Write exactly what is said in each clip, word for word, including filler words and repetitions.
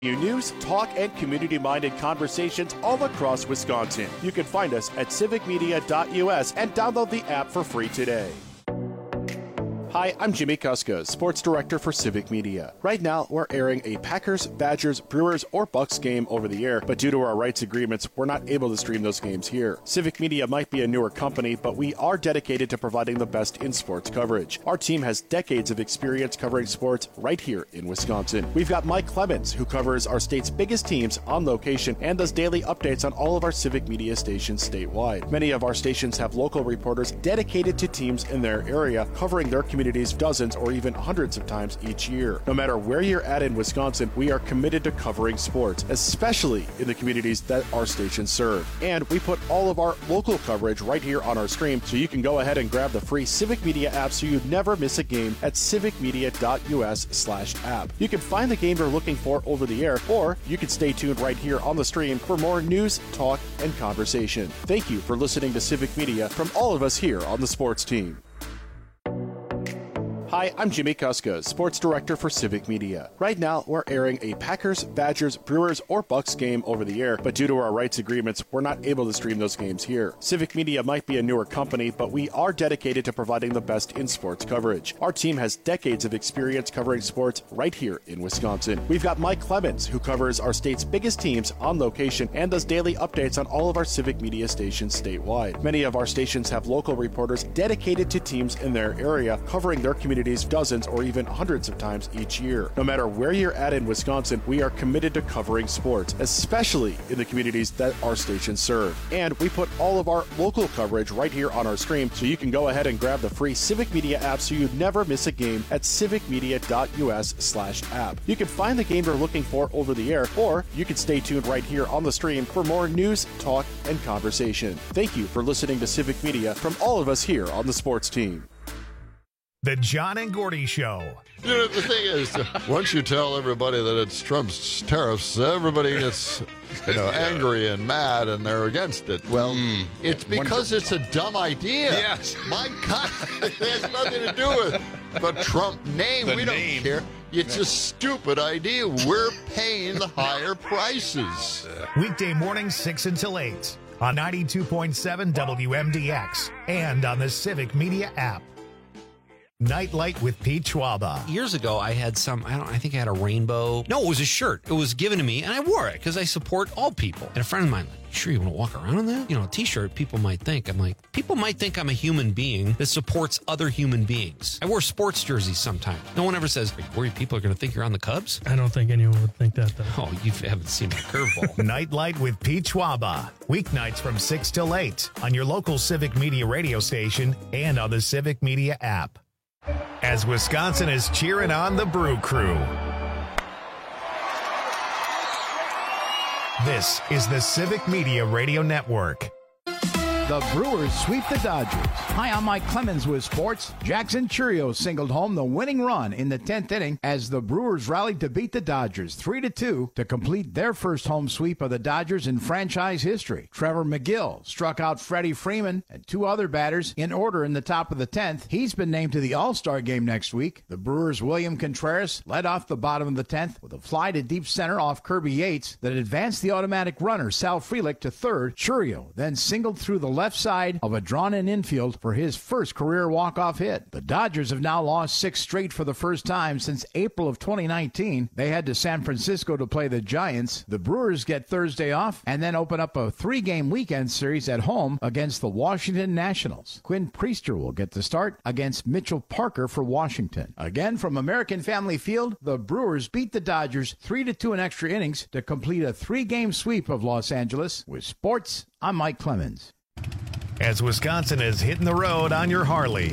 You news, talk, and community-minded conversations all across Wisconsin. You can find us at civic media dot U S and download the app for free today. Hi, I'm Jimmy Kuska, Sports Director for Civic Media. Right now, we're airing a Packers, Badgers, Brewers, or Bucks game over the air, but due to our rights agreements, we're not able to stream those games here. Civic Media might be a newer company, but we are dedicated to providing the best in sports coverage. Our team has decades of experience covering sports right here in Wisconsin. We've got Mike Clemens, who covers our state's biggest teams on location and does daily updates on all of our Civic Media stations statewide. Many of our stations have local reporters dedicated to teams in their area, covering their community dozens or even hundreds of times each year. No matter where you're at in Wisconsin, we are committed to covering sports, especially in the communities that our stations serve. And we put all of our local coverage right here on our stream, so you can go ahead and grab the free Civic Media app so you never miss a game at civic media dot U S slash app. You can find the game you're looking for over the air, or you can stay tuned right here on the stream for more news, talk, and conversation. Thank you for listening to Civic Media from all of us here on the sports team. Hi, I'm Jimmy Kuska, Sports Director for Civic Media. Right now, we're airing a Packers, Badgers, Brewers, or Bucks game over the air, but due to our rights agreements, we're not able to stream those games here. Civic Media might be a newer company, but we are dedicated to providing the best in sports coverage. Our team has decades of experience covering sports right here in Wisconsin. We've got Mike Clemens, who covers our state's biggest teams on location and does daily updates on all of our Civic Media stations statewide. Many of our stations have local reporters dedicated to teams in their area, covering their community dozens or even hundreds of times each year. No matter where you're at in Wisconsin, we are committed to covering sports, especially in the communities that our stations serve. And we put all of our local coverage right here on our stream, so you can go ahead and grab the free Civic Media app so you never miss a game at civic media dot U S slash app. You can find the game you're looking for over the air, or you can stay tuned right here on the stream for more news, talk, and conversation. Thank you for listening to Civic Media from all of us here on the sports team. The John and Gordy Show. You know, the thing is, once you tell everybody that it's Trump's tariffs, everybody gets, you know, angry and mad, and they're against it. Well, mm. it's because it's a dumb idea. Yes. My God, it has nothing to do with the Trump name. The we name. don't care. It's a stupid idea. We're paying the higher prices. Weekday mornings, six until eight on ninety-two point seven W M D X and on the Civic Media app. Nightlight with Pete Schwaba. Years ago, I had some, I don't, I think I had a rainbow. No, it was a shirt. It was given to me, and I wore it because I support all people. And a friend of mine, like, you sure you want to walk around in that? You know, a t-shirt, people might think. I'm like, people might think I'm a human being that supports other human beings. I wear sports jerseys sometimes. No one ever says, are you worried people are going to think you're on the Cubs? I don't think anyone would think that, though. Oh, you haven't seen my curveball. Nightlight with Pete Schwaba. Weeknights from six till eight on your local Civic Media radio station and on the Civic Media app. As Wisconsin is cheering on the Brew Crew. This is the Civic Media Radio Network. The Brewers sweep the Dodgers. Hi, I'm Mike Clemens with sports. Jackson Chourio singled home the winning run in the tenth inning as the Brewers rallied to beat the Dodgers three to two to complete their first home sweep of the Dodgers in franchise history. Trevor McGill struck out Freddie Freeman and two other batters in order in the top of the tenth. He's been named to the All-Star game next week. The Brewers' William Contreras led off the bottom of the tenth with a fly to deep center off Kirby Yates that advanced the automatic runner Sal Frelick to third. Chourio then singled through the left side of a drawn-in infield for his first career walk-off hit. The Dodgers have now lost six straight for the first time since April of twenty nineteen. They head to San Francisco to play the Giants. The Brewers get Thursday off and then open up a three-game weekend series at home against the Washington Nationals. Quinn Priester will get the start against Mitchell Parker for Washington. Again, from American Family Field, the Brewers beat the Dodgers three to two in extra innings to complete a three-game sweep of Los Angeles. With sports, I'm Mike Clemens. As Wisconsin is hitting the road on your Harley.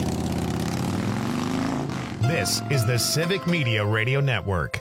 This is the Civic Media Radio Network.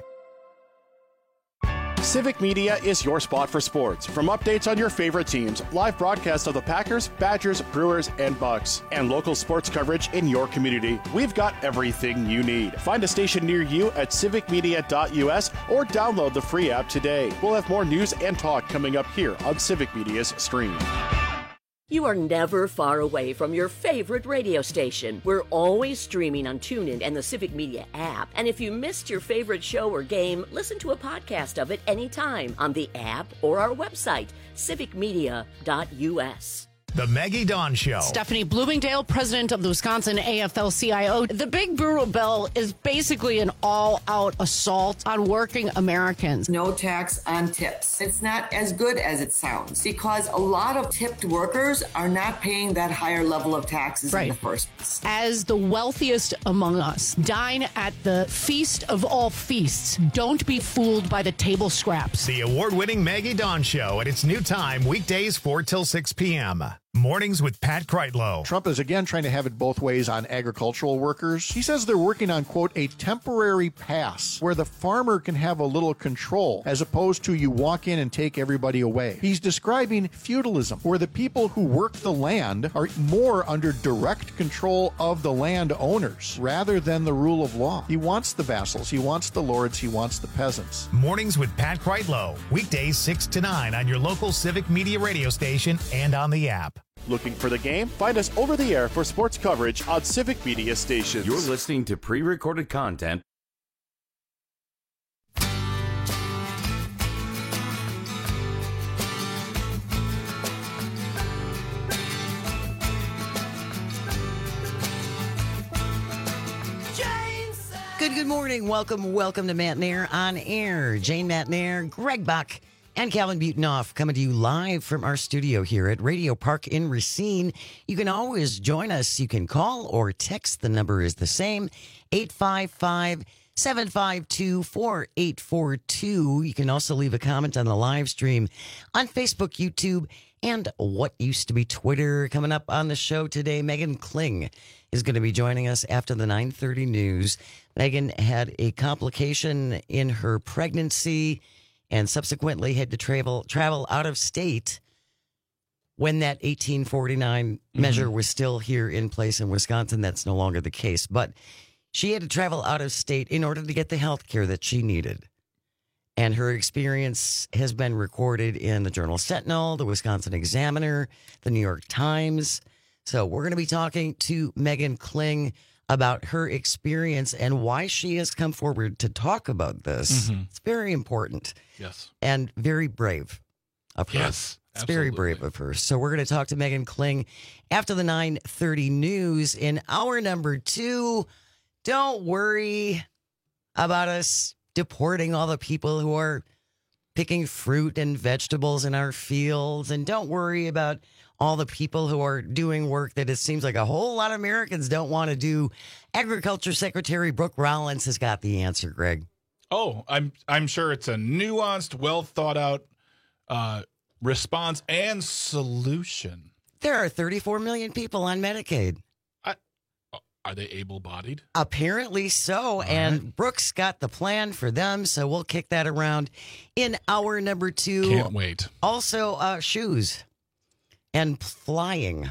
Civic Media is your spot for sports. From updates on your favorite teams, live broadcasts of the Packers, Badgers, Brewers, and Bucks, and local sports coverage in your community, we've got everything you need. Find a station near you at civic media dot U S or download the free app today. We'll have more news and talk coming up here on Civic Media's stream. You are never far away from your favorite radio station. We're always streaming on TuneIn and the Civic Media app. And if you missed your favorite show or game, listen to a podcast of it anytime on the app or our website, civic media dot u s. The Maggie Dawn Show. Stephanie Bloomingdale, president of the Wisconsin A F L C I O. The Big Brewer Bill is basically an all-out assault on working Americans. No tax on tips. It's not as good as it sounds because a lot of tipped workers are not paying that higher level of taxes right. in the first place. As the wealthiest among us, dine at the feast of all feasts. Don't be fooled by the table scraps. The award-winning Maggie Dawn Show at its new time, weekdays four till six p.m. Mornings with Pat Kreitlow. Trump is again trying to have it both ways on agricultural workers. He says they're working on, quote, a temporary pass where the farmer can have a little control as opposed to you walk in and take everybody away. He's describing feudalism, where the people who work the land are more under direct control of the landowners rather than the rule of law. He wants the vassals, he wants the lords, he wants the peasants. Mornings with Pat Kreitlow. Weekdays six to nine on your local Civic Media radio station and on the app. Looking for the game? Find us over the air for sports coverage on Civic Media stations. You're listening to pre-recorded content. Good, good morning. Welcome, welcome to Matt Nair on Air. Jane Matt Nair, Greg Buck, and Calvin Butenoff coming to you live from our studio here at Radio Park in Racine. You can always join us. You can call or text. The number is the same, eight five five, seven five two, four eight four two. You can also leave a comment on the live stream on Facebook, YouTube, and what used to be Twitter. Coming up on the show today, Megan Kling is going to be joining us after the nine thirty news. Megan had a complication in her pregnancy and subsequently had to travel travel out of state when that eighteen forty-nine mm-hmm. measure was still here in place in Wisconsin. That's no longer the case. But she had to travel out of state in order to get the health care that she needed. And her experience has been recorded in the Journal Sentinel, the Wisconsin Examiner, the New York Times. So we're going to be talking to Megan Kling about her experience and why she has come forward to talk about this. Mm-hmm. It's very important. Yes. And very brave of her. Yes. It's absolutely. very brave of her. So we're going to talk to Megan Kling after the nine thirty news. In hour number two, don't worry about us deporting all the people who are picking fruit and vegetables in our fields. And don't worry about all the people who are doing work that it seems like a whole lot of Americans don't want to do. Agriculture Secretary Brooke Rollins has got the answer, Greg. Oh, I'm I'm sure it's a nuanced, well thought out uh, response and solution. There are thirty-four million people on Medicaid. I, are they able-bodied? Apparently so. All and right. Brooke's got the plan for them, so we'll kick that around in hour number two. Can't wait. Also, uh, shoes. And flying.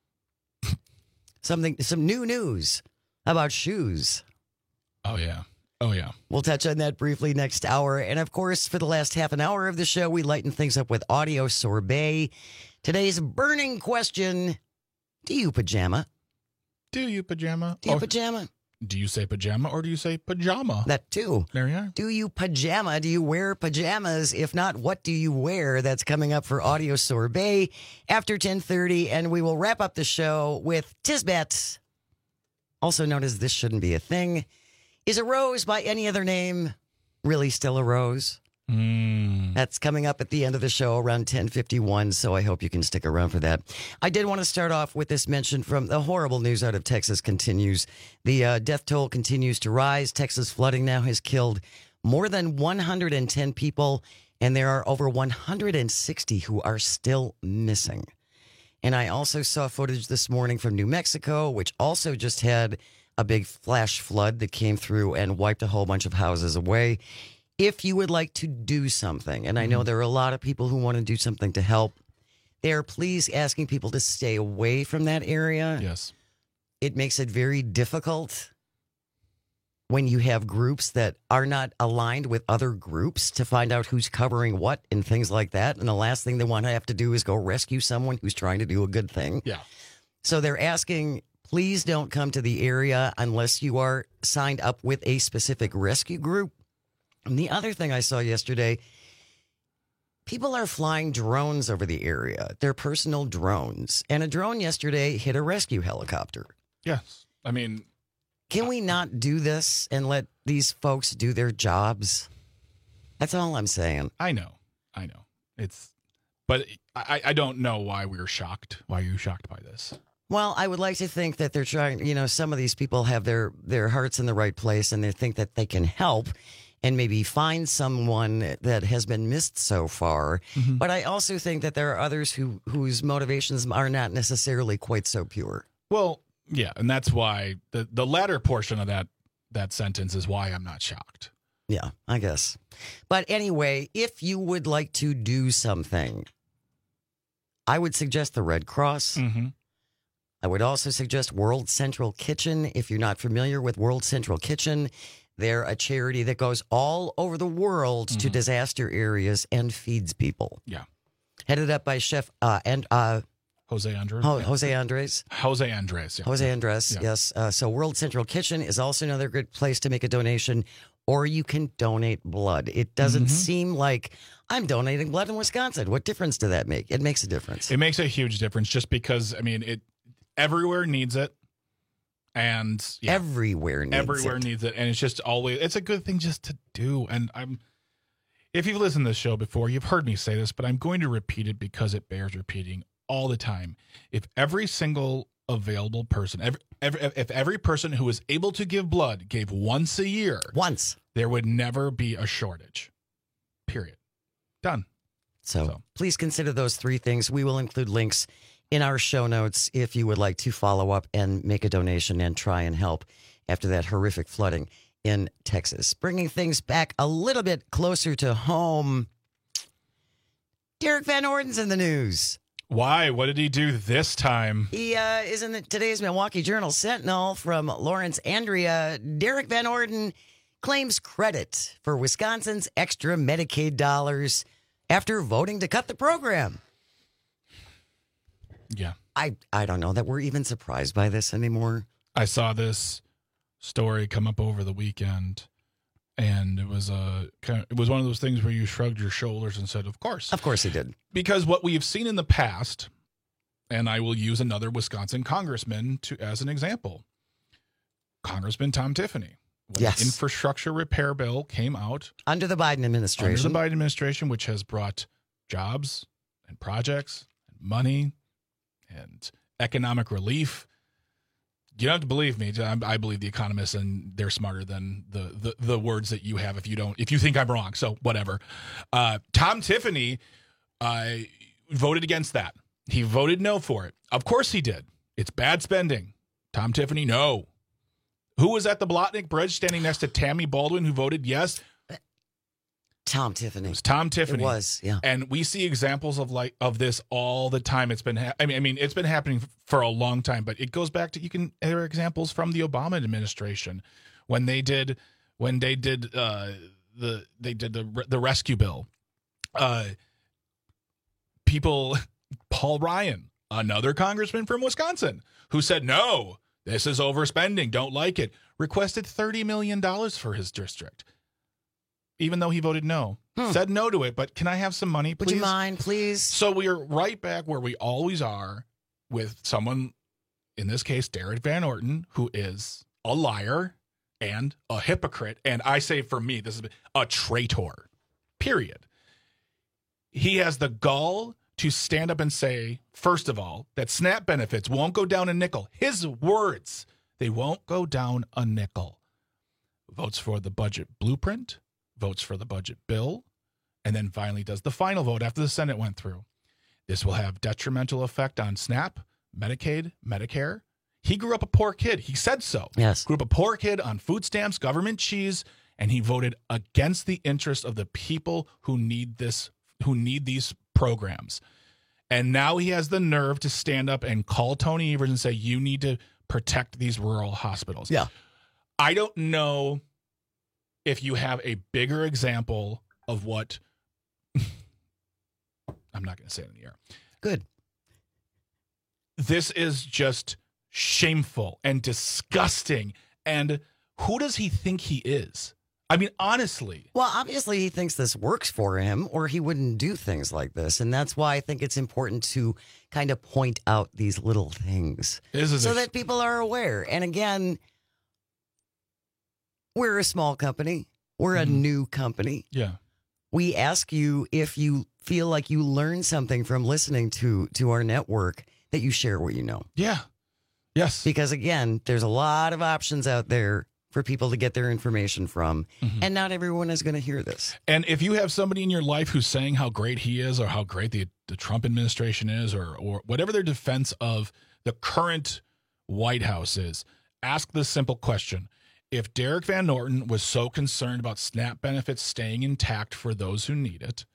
Something, some new news about shoes. Oh, yeah. Oh, yeah. We'll touch on that briefly next hour. And of course, for the last half an hour of the show, we lighten things up with audio sorbet. Today's burning question: do you pajama? Do you pajama? Do you oh, pajama? Do you say pajama or do you say pajama? That too. There you are. Do you pajama? Do you wear pajamas? If not, what do you wear? That's coming up for Audio Sorbet after ten thirty. And we will wrap up the show with Tisbet, also known as This Shouldn't Be a Thing. Is a rose by any other name really still a rose? Mm. That's coming up at the end of the show around ten fifty-one, so I hope you can stick around for that. I did want to start off with this mention from the horrible news out of Texas continues. The uh, death toll continues to rise. Texas flooding now has killed more than one hundred ten people, and there are over one hundred sixty who are still missing. And I also saw footage this morning from New Mexico, which also just had a big flash flood that came through and wiped a whole bunch of houses away. If you would like to do something, and I know there are a lot of people who want to do something to help, they are please asking people to stay away from that area. Yes. It makes it very difficult when you have groups that are not aligned with other groups to find out who's covering what and things like that. And the last thing they want to have to do is go rescue someone who's trying to do a good thing. Yeah. So they're asking, please don't come to the area unless you are signed up with a specific rescue group. And the other thing I saw yesterday, people are flying drones over the area. They're personal drones. And a drone yesterday hit a rescue helicopter. Yes. I mean, can we not do this and let these folks do their jobs? That's all I'm saying. I know. I know. It's, but I, I don't know why we were shocked. Why are you shocked by this? Well, I would like to think that they're trying, you know, some of these people have their, their hearts in the right place and they think that they can help and maybe find someone that has been missed so far. Mm-hmm. But I also think that there are others who whose motivations are not necessarily quite so pure. Well, yeah, and that's why the, the latter portion of that that sentence is why I'm not shocked. Yeah, I guess. But anyway, if you would like to do something, I would suggest the Red Cross. Mm-hmm. I would also suggest World Central Kitchen. If you're not familiar with World Central Kitchen, they're a charity that goes all over the world mm-hmm. to disaster areas and feeds people. Yeah. Headed up by Chef uh, and uh, Jose Andres. Ho- Jose Andres. Jose Andres. Yeah. Jose Andres, yeah. yes. Uh, so World Central Kitchen is also another good place to make a donation, or you can donate blood. It doesn't mm-hmm. seem like I'm donating blood in Wisconsin. What difference does that make? It makes a difference. It makes a huge difference just because, I mean, it everywhere needs it. And yeah, everywhere needs everywhere it. needs it. And it's just always, it's a good thing just to do. And I'm, if you've listened to this show before, you've heard me say this, but I'm going to repeat it because it bears repeating all the time. If every single available person, every, every, if every person who is able to give blood gave once a year, once, there would never be a shortage. Period. Done. So, so please consider those three things. We will include links in our show notes if you would like to follow up and make a donation and try and help after that horrific flooding in Texas. Bringing things back a little bit closer to home, Derek Van Orden's in the news. Why? What did he do this time? He uh, is in the, today's Milwaukee Journal Sentinel from Lawrence Andrea. Derek Van Orden claims credit for Wisconsin's extra Medicaid dollars after voting to cut the program. Yeah. I, I don't know that we're even surprised by this anymore. I saw this story come up over the weekend, and it was a kind of, it was one of those things where you shrugged your shoulders and said, of course. Of course he did. Because what we've seen in the past, and I will use another Wisconsin congressman to as an example, Congressman Tom Tiffany. When yes. the infrastructure repair bill came out. Under the Biden administration. Under the Biden administration, which has brought jobs and projects and money and economic relief. You don't have to believe me. I believe the economists, and they're smarter than the, the, the words that you have if you don't, if you think I'm wrong. So whatever. Uh, Tom Tiffany uh, voted against that. He voted no for it. Of course he did. It's bad spending. Tom Tiffany, no. Who was at the Blotnick Bridge standing next to Tammy Baldwin who voted yes? Tom Tiffany. It was Tom Tiffany. It was, yeah. And we see examples of like of this all the time. It's been, ha- I mean, I mean, it's been happening for a long time. But it goes back to you can. There are examples from the Obama administration when they did when they did uh, the they did the the rescue bill. Uh, people, Paul Ryan, another congressman from Wisconsin, who said no, this is overspending, don't like it, requested thirty million dollars for his district. Even though he voted no, hmm. said no to it, but can I have some money, please? Would you mind, please? So we are right back where we always are with someone, in this case, Derek Van Orden, who is a liar and a hypocrite. And I say for me, this is a traitor, period. He has the gall to stand up and say, first of all, that SNAP benefits won't go down a nickel. His words, they won't go down a nickel. Votes for the budget blueprint. Votes for the budget bill, and then finally does the final vote after the Senate went through. This will have detrimental effect on SNAP, Medicaid, Medicare. He grew up a poor kid. He said so. Yes. Grew up a poor kid on food stamps, government cheese, and he voted against the interest of the people who need this, who need these programs. And now he has the nerve to stand up and call Tony Evers and say, you need to protect these rural hospitals. Yeah. I don't know if you have a bigger example of what I'm not going to say it in the air. Good. This is just shameful and disgusting. And who does he think he is? I mean, honestly. Well, obviously he thinks this works for him or he wouldn't do things like this. And that's why I think it's important to kind of point out these little things so a- that people are aware. And again, we're a small company. We're a mm. new company. Yeah. We ask you if you feel like you learn something from listening to, to our network that you share what you know. Yeah. Yes. Because again, there's a lot of options out there for people to get their information from. Mm-hmm. And not everyone is going to hear this. And if you have somebody in your life who's saying how great he is or how great the, the Trump administration is or, or whatever their defense of the current White House is, ask this simple question. If Derek Van Norton was so concerned about SNAP benefits staying intact for those who need it,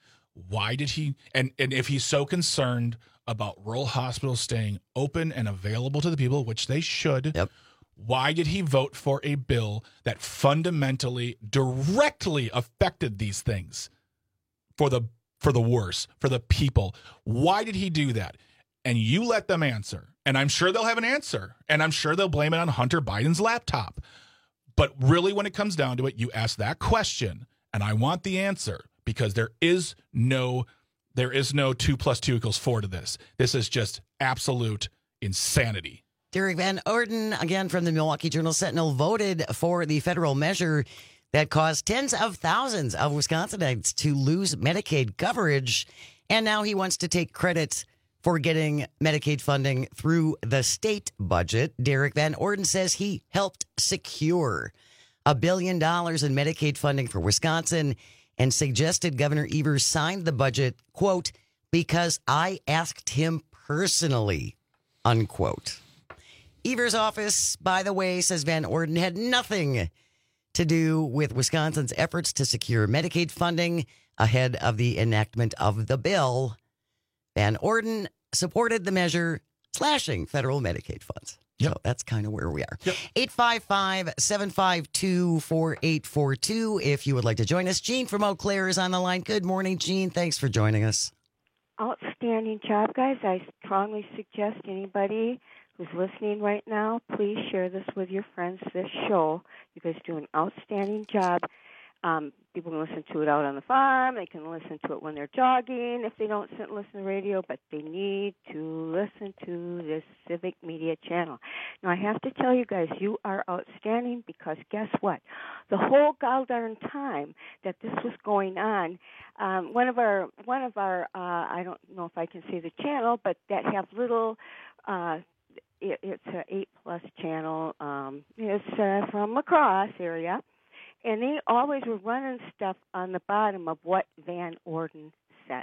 why did he, and, and if he's so concerned about rural hospitals staying open and available to the people, which they should, yep. why did he vote for a bill that fundamentally, directly affected these things for the for the worse, for the people? Why did he do that? And you let them answer. And I'm sure they'll have an answer. And I'm sure they'll blame it on Hunter Biden's laptop. But really, when it comes down to it, you ask that question, and I want the answer, because there is no there is no two plus two equals four to this. This is just absolute insanity. Derek Van Orden, again from the Milwaukee Journal-Sentinel, voted for the federal measure that caused tens of thousands of Wisconsinites to lose Medicaid coverage. And now he wants to take credit for getting Medicaid funding through the state budget. Derek Van Orden says he helped secure a billion dollars in Medicaid funding for Wisconsin and suggested Governor Evers signed the budget, quote, because I asked him personally, unquote. Evers' office, by the way, says Van Orden had nothing to do with Wisconsin's efforts to secure Medicaid funding ahead of the enactment of the bill. Van Orden supported the measure slashing federal Medicaid funds. Yep. So that's kind of where we are. Yep. eight five five, seven five two, four eight four two if you would like to join us. Jean from Eau Claire is on the line. Good morning, Jean. Thanks for joining us. Outstanding job, guys. I strongly suggest anybody who's listening right now, please share this with your friends, this show. You guys do an outstanding job. Um, people can listen to it out on the farm. They can listen to it when they're jogging if they don't sit and listen to the radio, but they need to listen to this Civic Media channel. Now, I have to tell you guys, you are outstanding because guess what? The whole goddamn time that this was going on, um, one of our, one of our uh, I don't know if I can say the channel, but that have little, uh, it, it's an eight plus channel. Um, it's uh, from La Crosse area. And they always were running stuff on the bottom of what Van Orden says.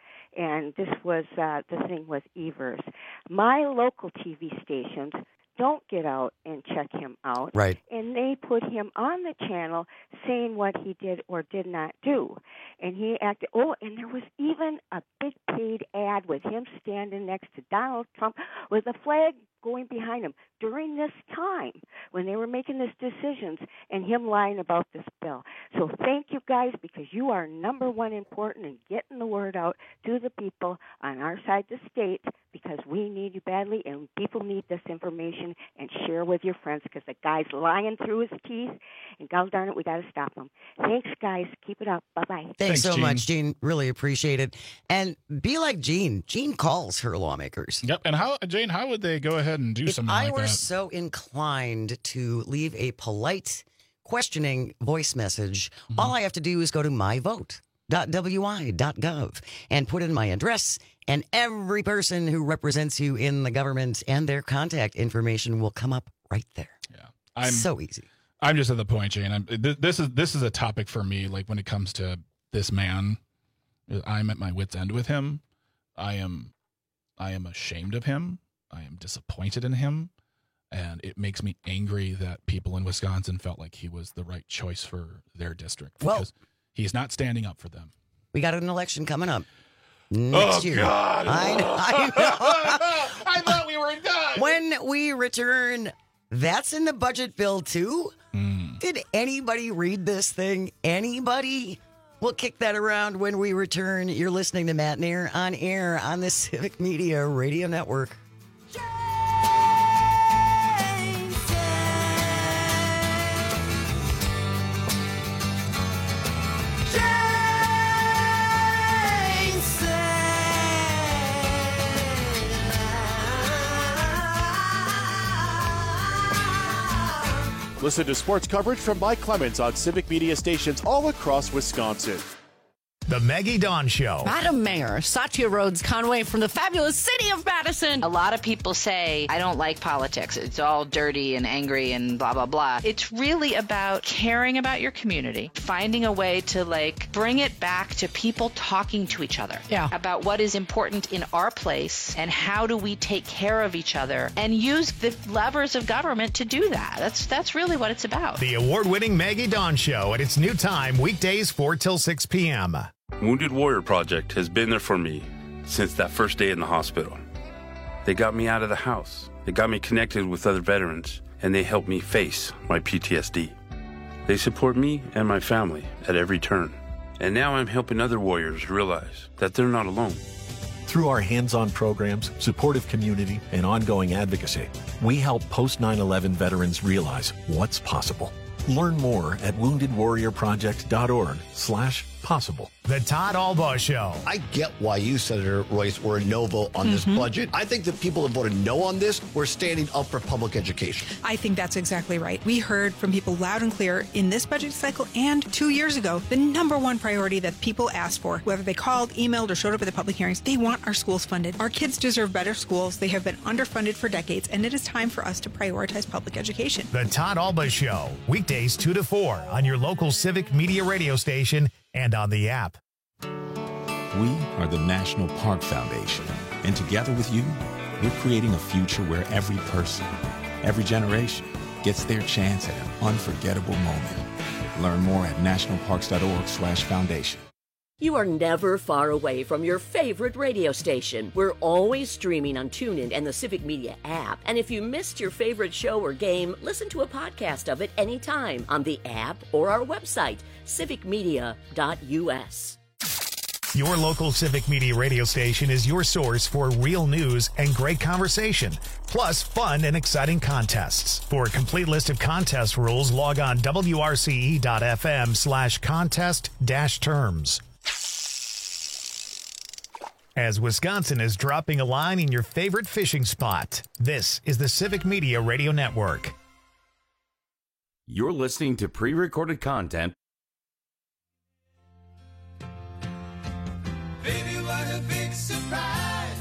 And this was uh, the thing with Evers. My local T V stations don't get out and check him out. Right. And they put him on the channel saying what he did or did not do. And he acted, oh, and there was even a big paid ad with him standing next to Donald Trump with a flag going behind him during this time when they were making these decisions and him lying about this bill. So thank you guys, because you are number one important in getting the word out to the people on our side of the state, because we need you badly and people need this information, and share with your friends, because the guy's lying through his teeth, and God darn it, we got to stop him. Thanks, guys. Keep it up. Bye-bye. Thanks, Thanks so Jean. much, Jean. Really appreciate it. And be like Jean. Jean calls her lawmakers. Yep. And how, Jane, how would they go ahead and do if something I like were that? so inclined to leave a polite, questioning voice message, mm-hmm. all I have to do is go to my vote dot w i dot gov and put in my address, and every person who represents you in the government and their contact information will come up right there. Yeah, I'm so easy. I'm just at the point, Jane. I'm, th- this is this is a topic for me. Like when it comes to this man, I'm at my wit's end with him. I am, I am ashamed of him. I am disappointed in him, and it makes me angry that people in Wisconsin felt like he was the right choice for their district, because well, he's not standing up for them. We got an election coming up next oh, year. God. I know. I know. I thought we were done. When we return, That's in the budget bill, too? Mm. Did anybody read this thing? Anybody? We'll kick that around when we return. You're listening to Matt Nair on air on the Civic Media Radio Network. Listen to sports coverage from Mike Clemens on Civic Media stations all across Wisconsin. The Maggie Dawn Show. Madam Mayor, Satya Rhodes Conway from the fabulous city of Madison. A lot of people say, I don't like politics. It's all dirty and angry and blah, blah, blah. It's really about caring about your community, finding a way to, like, bring it back to people talking to each other. Yeah. About what is important in our place and how do we take care of each other and use the levers of government to do that. That's, that's really what it's about. The award-winning Maggie Dawn Show at its new time, weekdays four till six p.m. Wounded Warrior Project has been there for me since that first day in the hospital. They got me out of the house. They got me connected with other veterans, and they helped me face my P T S D. They support me and my family at every turn. And now I'm helping other warriors realize that they're not alone. Through our hands-on programs, supportive community, and ongoing advocacy, we help post nine eleven veterans realize what's possible. Learn more at wounded warrior project dot org slash possible. The Todd Albaugh Show. I get why you, Senator Royce, were a no vote on this Mm-hmm. budget. I think the people that voted no on this were standing up for public education. I think that's exactly right. We heard from people loud and clear in this budget cycle and two years ago, the number one priority that people asked for, whether they called, emailed, or showed up at the public hearings, they want our schools funded. Our kids deserve better schools. They have been underfunded for decades, and it is time for us to prioritize public education. The Todd Albaugh Show, weekdays two to four on your local Civic Media radio station and on the app. We are the National Park Foundation, and together with you, we're creating a future where every person, every generation gets their chance at an unforgettable moment. Learn more at national parks dot org slash foundation. You are never far away from your favorite radio station. We're always streaming on TuneIn and the Civic Media app. And if you missed your favorite show or game, listen to a podcast of it anytime on the app or our website, civic media dot u s. Your local Civic Media radio station is your source for real news and great conversation, plus fun and exciting contests. For a complete list of contest rules, log on w r c e dot f m slash contest dash terms. As Wisconsin is dropping a line in your favorite fishing spot, this is the Civic Media Radio Network. You're listening to pre-recorded content. Baby, what a big surprise.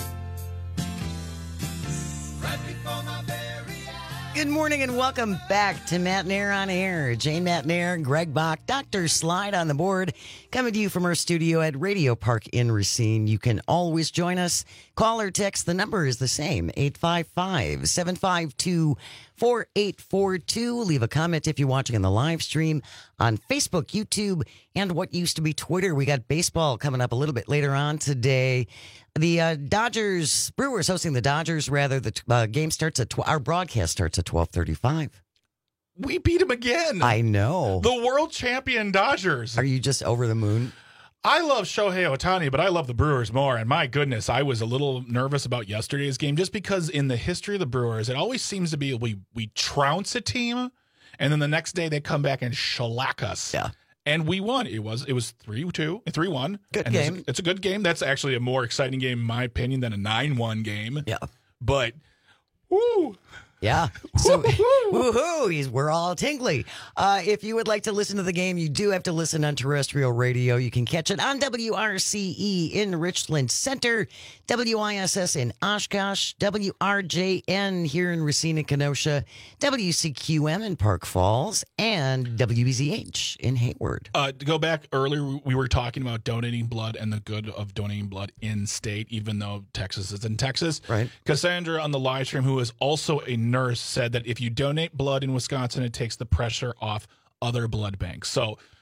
Right before my very eyes. Good morning and welcome back to Matt Nair on Air. Jane Matt Nair, Greg Bach, Doctor Slide on the board, coming to you from our studio at Radio Park in Racine. You can always join us. Call or text. The number is the same, eight five five, seven five two, four eight four two. Leave a comment if you're watching on the live stream on Facebook, YouTube, and what used to be Twitter. We got baseball coming up a little bit later on today. The uh, Dodgers, Brewers hosting the Dodgers, rather. The uh, game starts at, tw- our broadcast starts at twelve thirty-five. We beat them again. I know. The world champion Dodgers. Are you just over the moon? I love Shohei Ohtani, but I love the Brewers more. And my goodness, I was a little nervous about yesterday's game just because in the history of the Brewers, it always seems to be we we trounce a team, and then the next day they come back and shellac us. Yeah. And we won. It was it was three two, three one. Good and game. It's, it's a good game. That's actually a more exciting game, in my opinion, than a nine one game. Yeah. But, woo. Yeah. So, woohoo! He's, we're all tingly. Uh, if you would like to listen to the game, you do have to listen on terrestrial radio. You can catch it on W R C E in Richland Center, W I S S in Oshkosh, W R J N here in Racine and Kenosha, W C Q M in Park Falls, and W B Z H in Hayward. Uh, to go back earlier, we were talking about donating blood and the good of donating blood in state, even though Texas is in Texas. Right. Cassandra on the live stream, who is also a nurse, said that if you donate blood in Wisconsin, it takes the pressure off other blood banks. So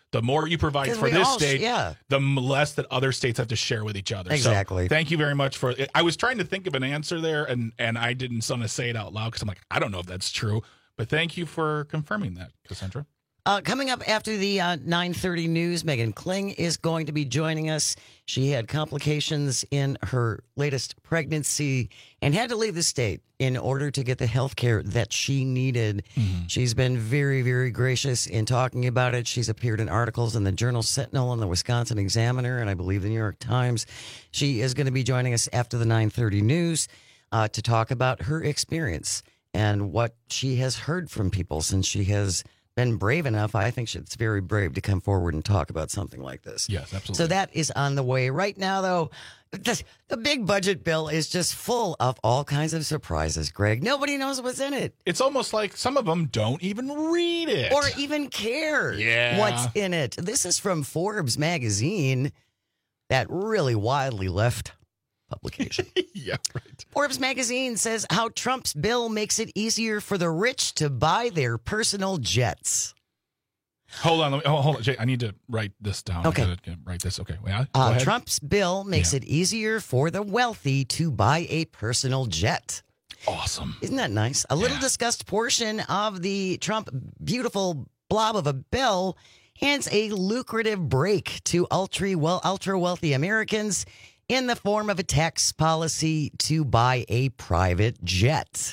The more you provide 'Cause for we this all sh- state, yeah. the m- less that other states have to share with each other. So, Exactly. thank you very much for. I was trying to think of an answer there, and and I didn't want to say it out loud because I'm like, I don't know if that's true. But thank you for confirming that, Cassandra. Uh, coming up after the uh, nine thirty news, Megan Kling is going to be joining us. She had complications in her latest pregnancy and had to leave the state in order to get the health care that she needed. Mm-hmm. She's been very, very gracious in talking about it. She's appeared in articles in the Journal Sentinel and the Wisconsin Examiner, and I believe the New York Times. She is going to be joining us after the nine thirty news uh, to talk about her experience and what she has heard from people since she has been brave enough. I think it's very brave to come forward and talk about something like this. Yes, absolutely. So that is on the way. Right now, though, the, the big budget bill is just full of all kinds of surprises, Greg. Nobody knows what's in it. It's almost like some of them don't even read it. Or even care Yeah. what's in it. This is from Forbes magazine, that really widely left publication. Yeah, right. Forbes magazine says how Trump's bill makes it easier for the rich to buy their personal jets. Hold on. Let me, oh, hold on. Jay, I need to write this down. Okay. I gotta write this. Okay. Wait, go Uh, ahead. Trump's bill makes Yeah. it easier for the wealthy to buy a personal jet. Awesome. Isn't that nice? A little discussed portion of the Trump beautiful blob of a bill hands a lucrative break to ultra well ultra wealthy Americans in the form of a tax policy to buy a private jet.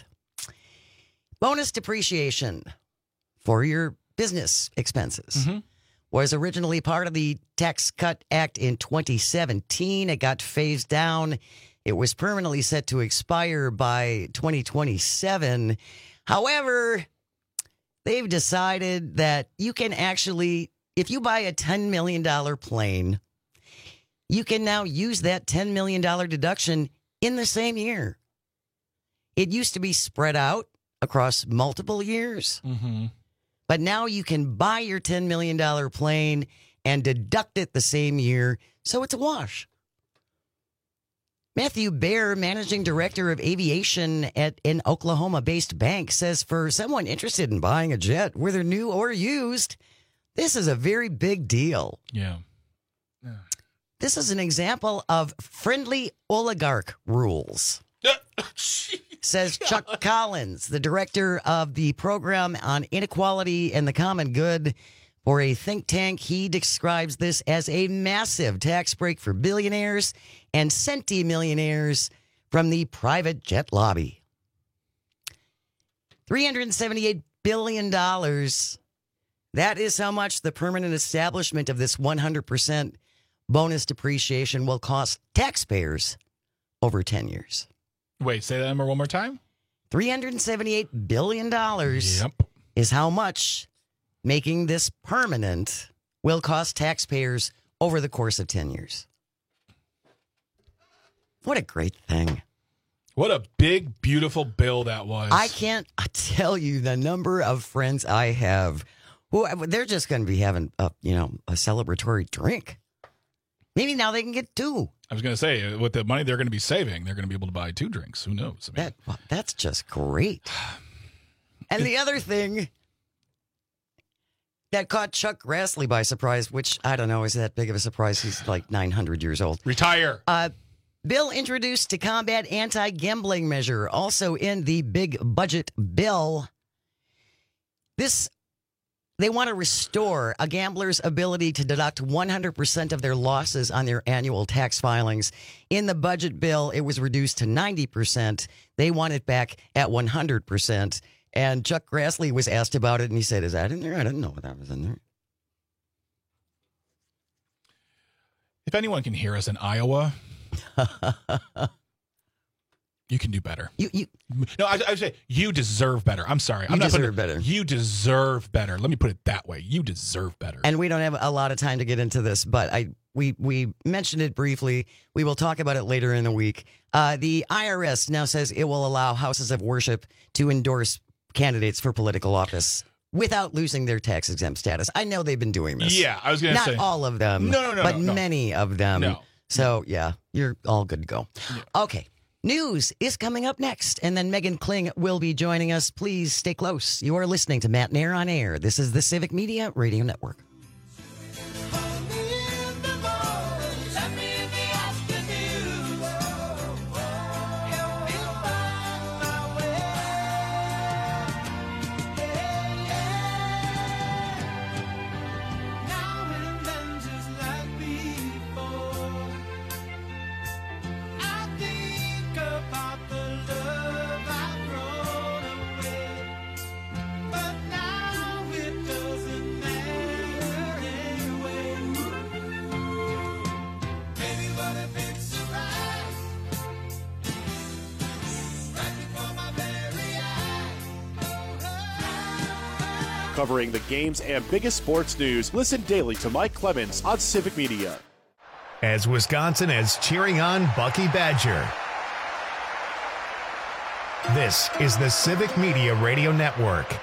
Bonus depreciation for your business expenses Mm-hmm. was originally part of the Tax Cut Act in twenty seventeen. It got phased down. It was permanently set to expire by twenty twenty-seven. However, they've decided that you can actually, if you buy a ten million dollars plane, you can now use that ten million dollars deduction in the same year. It used to be spread out across multiple years. Mm-hmm. But now you can buy your ten million dollars plane and deduct it the same year, so it's a wash. Matthew Baer, managing director of aviation at an Oklahoma-based bank, says for someone interested in buying a jet, whether new or used, this is a very big deal. Yeah. This is an example of friendly oligarch rules. Says Chuck Collins, the director of the program on inequality and the common good for a think tank. He describes this as a massive tax break for billionaires and centimillionaires from the private jet lobby. three hundred seventy-eight billion dollars. That is how much the permanent establishment of this one hundred percent bonus depreciation will cost taxpayers over ten years. Wait, say that number one more time. three hundred seventy-eight billion dollars Yep. is how much making this permanent will cost taxpayers over the course of ten years. What a great thing. What a big, beautiful bill that was. I can't tell you the number of friends I have who they're just going to be having a, you know, a celebratory drink. Maybe now they can get two. I was going to say, with the money they're going to be saving, they're going to be able to buy two drinks. Who knows? I mean, That well, that's just great. And the other thing that caught Chuck Grassley by surprise, which I don't know is that big of a surprise. He's like nine hundred years old. retire. Uh, bill introduced to combat anti-gambling measure, also in the big budget bill. This, they want to restore a gambler's ability to deduct one hundred percent of their losses on their annual tax filings. In the budget bill, it was reduced to ninety percent. They want it back at one hundred percent. And Chuck Grassley was asked about it, and he said, is that in there? I didn't know that was in there. If anyone can hear us in Iowa, you can do better. You, you, no, I, I say you deserve better. I'm sorry. You I'm not deserve putting- better. You deserve better. Let me put it that way. You deserve better. And we don't have a lot of time to get into this, but I we we mentioned it briefly. We will talk about it later in the week. Uh, the I R S now says it will allow houses of worship to endorse candidates for political office without losing their tax exempt status. I know they've been doing this. Yeah, I was going to Not say. all of them. No, no, no, But no, no. many of them. No. So, yeah, you're all good to go. Okay. News is coming up next, and then Megan Kling will be joining us. Please stay close. You are listening to Matt Nair on Air. This is the Civic Media Radio Network. Covering the games and biggest sports news, listen daily to Mike Clemens on Civic Media. As Wisconsin is cheering on Bucky Badger. This is the Civic Media Radio Network.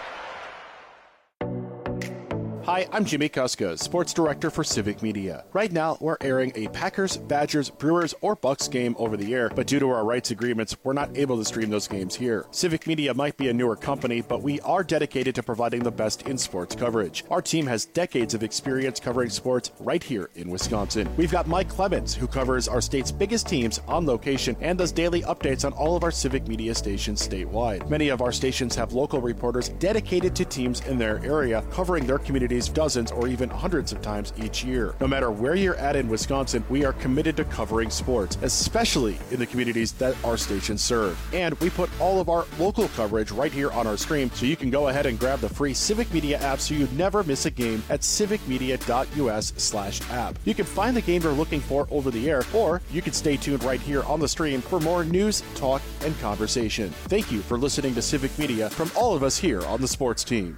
Hi, I'm Jimmy Kuska, Sports Director for Civic Media. Right now, we're airing a Packers, Badgers, Brewers, or Bucks game over the air, but due to our rights agreements, we're not able to stream those games here. Civic Media might be a newer company, but we are dedicated to providing the best in sports coverage. Our team has decades of experience covering sports right here in Wisconsin. We've got Mike Clemens, who covers our state's biggest teams on location and does daily updates on all of our Civic Media stations statewide. Many of our stations have local reporters dedicated to teams in their area, covering their communities dozens or even hundreds of times each year. No matter where you're at in Wisconsin, we are committed to covering sports, especially in the communities that our stations serve. And we put all of our local coverage right here on our stream, so you can go ahead and grab the free Civic Media app so you never miss a game at civicmedia.us slash app. You can find the game you're looking for over the air, or you can stay tuned right here on the stream for more news, talk, and conversation. Thank you for listening to Civic Media from all of us here on the sports team.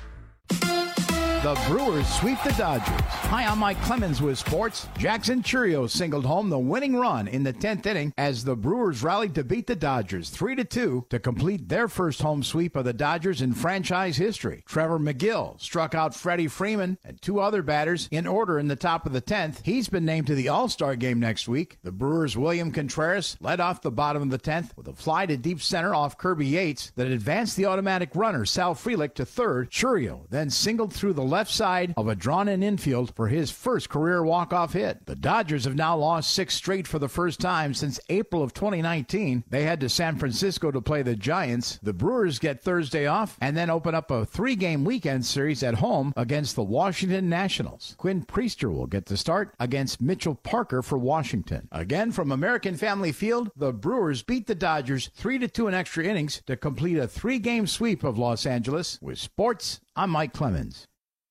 The Brewers sweep the Dodgers. Hi, I'm Mike Clemens with sports. Jackson Churios singled home the winning run in the tenth inning as the Brewers rallied to beat the Dodgers three to two to complete their first home sweep of the Dodgers in franchise history. Trevor McGill struck out Freddie Freeman and two other batters in order in the top of the tenth. He's been named to the All-Star game next week. The Brewers' William Contreras led off the bottom of the tenth with a fly to deep center off Kirby Yates that advanced the automatic runner Sal Frelick to third. Churio then singled through the left side of a drawn-in infield for his first career walk-off hit. The Dodgers have now lost six straight for the first time since April of twenty nineteen. They head to San Francisco to play the Giants. The Brewers get Thursday off and then open up a three-game weekend series at home against the Washington Nationals. Quinn Priester will get the start against Mitchell Parker for Washington. Again, from American Family Field, the Brewers beat the Dodgers three to two in extra innings to complete a three-game sweep of Los Angeles. With sports, I'm Mike Clemens.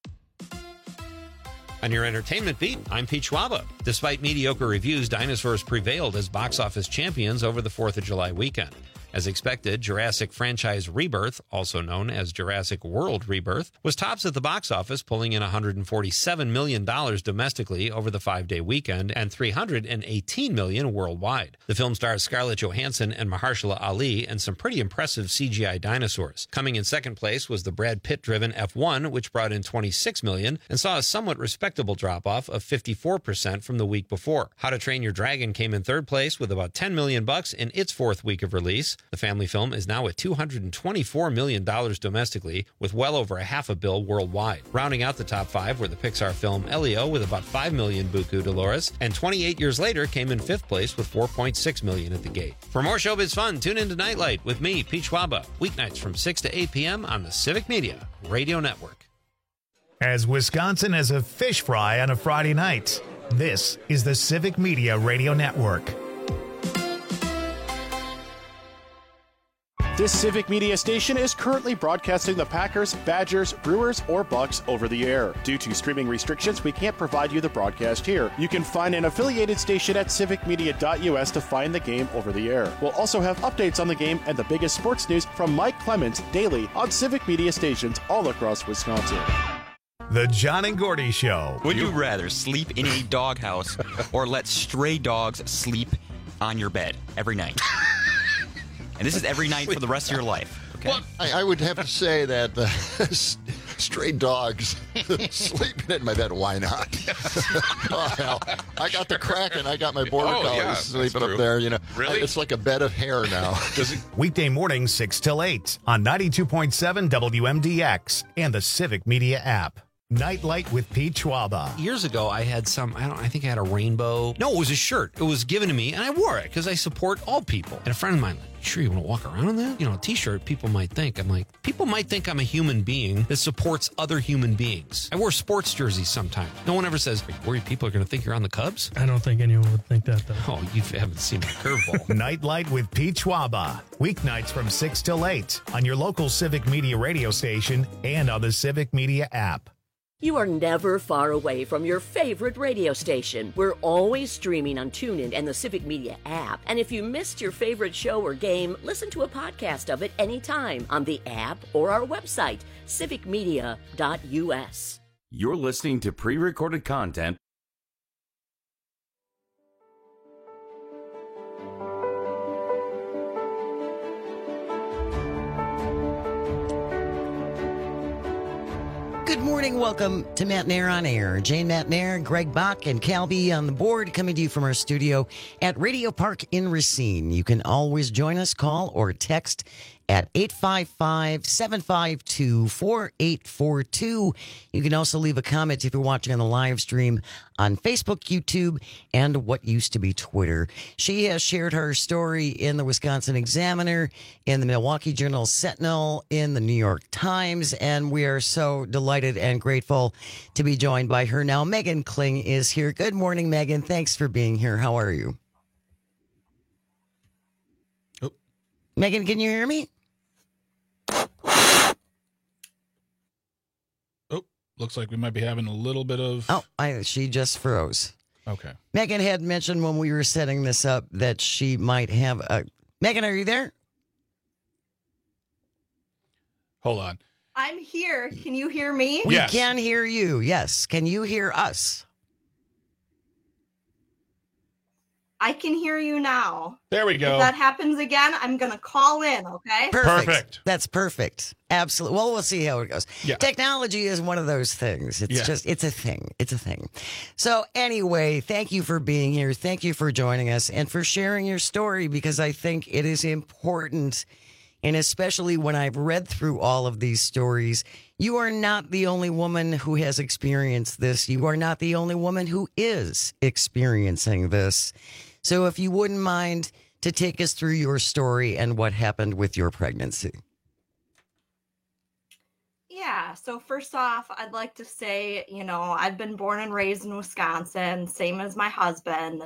On your entertainment beat, I'm Pete Schwaba. Despite mediocre reviews, dinosaurs prevailed as box office champions over the fourth of July weekend. As expected, Jurassic franchise Rebirth, also known as Jurassic World Rebirth, was tops at the box office, pulling in one hundred forty-seven million dollars domestically over the five-day weekend and three hundred eighteen million dollars worldwide. The film stars Scarlett Johansson and Mahershala Ali and some pretty impressive C G I dinosaurs. Coming in second place was the Brad Pitt-driven F one, which brought in twenty-six million dollars and saw a somewhat respectable drop-off of fifty-four percent from the week before. How to Train Your Dragon came in third place with about ten million dollars bucks in its fourth week of release. The family film is now at two hundred twenty-four million dollars domestically, with well over a half a bill worldwide. Rounding out the top five were the Pixar film Elio with about five million dollars Buku Dolores, and twenty-eight years later came in fifth place with four point six million dollars at the gate. For more showbiz fun, tune into Nightlight with me, Pete Schwaba, weeknights from six to eight p.m. on the Civic Media Radio Network. As Wisconsin is a fish fry on a Friday night, this is the Civic Media Radio Network. This Civic Media station is currently broadcasting the Packers, Badgers, Brewers, or Bucks over the air. Due to streaming restrictions, we can't provide you the broadcast here. You can find an affiliated station at civicmedia.us to find the game over the air. We'll also have updates on the game and the biggest sports news from Mike Clemens daily on Civic Media stations all across Wisconsin. The John and Gordy Show. Would you rather sleep in a doghouse or let stray dogs sleep on your bed every night? And this is every night for the rest of your life. Okay? Well, I, I would have to say that uh, stray dogs sleeping in my bed. Why not? Oh, hell, I got the Kraken. I got my border oh, collies yeah, sleeping up there. You know, really? It's like a bed of hair now. Weekday mornings six till eight on ninety-two point seven W M D X and the Civic Media app. Nightlight with Pete Schwaba. Years ago, I had some, I don't I think I had a rainbow. No, it was a shirt. It was given to me, and I wore it because I support all people. And a friend of mine, like, sure you want to walk around in that? You know, a t-shirt, people might think. I'm like, people might think I'm a human being that supports other human beings. I wear sports jerseys sometimes. No one ever says, are you worried people are going to think you're on the Cubs? I don't think anyone would think that, though. Oh, you haven't seen my curveball. Nightlight with Pete Schwaba. Weeknights from six till eight on your local Civic Media radio station and on the Civic Media app. You are never far away from your favorite radio station. We're always streaming on TuneIn and the Civic Media app. And if you missed your favorite show or game, listen to a podcast of it anytime on the app or our website, civic media dot u s. You're listening to pre-recorded content. Good morning. Welcome to Matt Nair on Air. Jane Matt Nair, Greg Bach, and Calby on the board, coming to you from our studio at Radio Park in Racine. You can always join us, call or text at eight five five, seven five two, four eight four two. You can also leave a comment if you're watching on the live stream on Facebook, YouTube, and what used to be Twitter. She has shared her story in the Wisconsin Examiner, in the Milwaukee Journal Sentinel, in the New York Times, and we are so delighted and grateful to be joined by her now. Megan Kling is here. Good morning, Megan. Thanks for being here. How are you? Oh. Megan, can you hear me? Looks like we might be having a little bit of... Oh, I, she just froze. Okay. Megan had mentioned when we were setting this up that she might have a... Megan, are you there? Hold on. I'm here. Can you hear me? We Yes. can hear you, yes. Can you hear us? I can hear you now. There we go. If that happens again, I'm going to call in, okay? Perfect. Perfect. That's perfect. Absolutely. Well, we'll see how it goes. Yeah. Technology is one of those things. It's Yeah. just, it's a thing. It's a thing. So anyway, thank you for being here. Thank you for joining us and for sharing your story, because I think it is important. And especially when I've read through all of these stories, you are not the only woman who has experienced this. You are not the only woman who is experiencing this. So if you wouldn't mind to take us through your story and what happened with your pregnancy. Yeah, so first off, I'd like to say, you know, I've been born and raised in Wisconsin, same as my husband.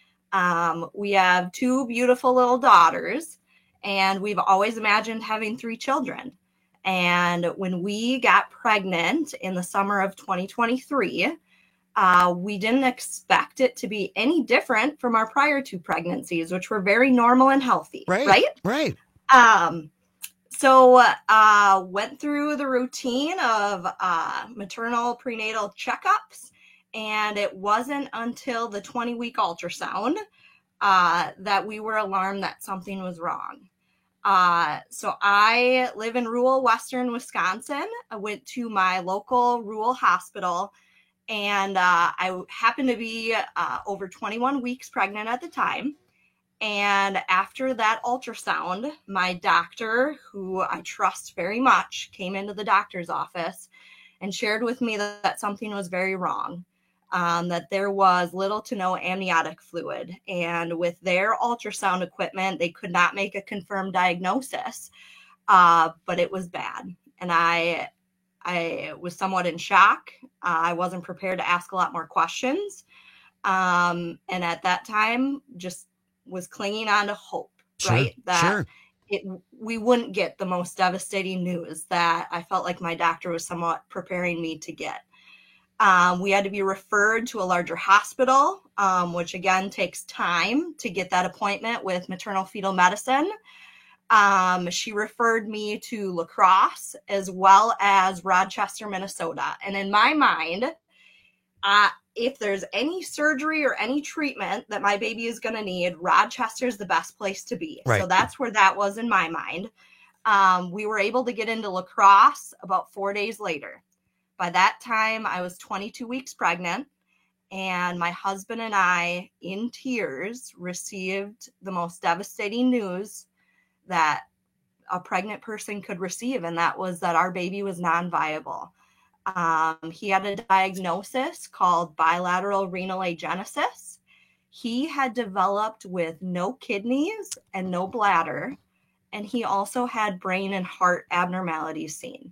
Um, we have two beautiful little daughters, and we've always imagined having three children. And when we got pregnant in the summer of twenty twenty-three, Uh, we didn't expect it to be any different from our prior two pregnancies, which were very normal and healthy. Right. Right. Right. Um, so uh, went through the routine of uh, maternal prenatal checkups, and it wasn't until the twenty-week ultrasound uh, that we were alarmed that something was wrong. Uh, so I live in rural western Wisconsin. I went to my local rural hospital. And uh, I happened to be uh, over twenty-one weeks pregnant at the time. And after that ultrasound, my doctor, who I trust very much, came into the doctor's office and shared with me that, that something was very wrong, um, that there was little to no amniotic fluid. And with their ultrasound equipment, they could not make a confirmed diagnosis, uh, but it was bad. And I... I was somewhat in shock. Uh, I wasn't prepared to ask a lot more questions. Um, and at that time, just was clinging on to hope, Sure, right? That sure. it, we wouldn't get the most devastating news that I felt like my doctor was somewhat preparing me to get. Um, we had to be referred to a larger hospital, um, which again takes time to get that appointment with maternal fetal medicine. Um, she referred me to La Crosse as well as Rochester, Minnesota. And in my mind, uh, if there's any surgery or any treatment that my baby is going to need, Rochester is the best place to be. Right. So that's where that was in my mind. Um, we were able to get into La Crosse about four days later. By that time, I was twenty-two weeks pregnant, and my husband and I, in tears, received the most devastating news that a pregnant person could receive, and that was that our baby was non-viable. Um, he had a diagnosis called bilateral renal agenesis. He had developed with no kidneys and no bladder, and he also had brain and heart abnormalities seen.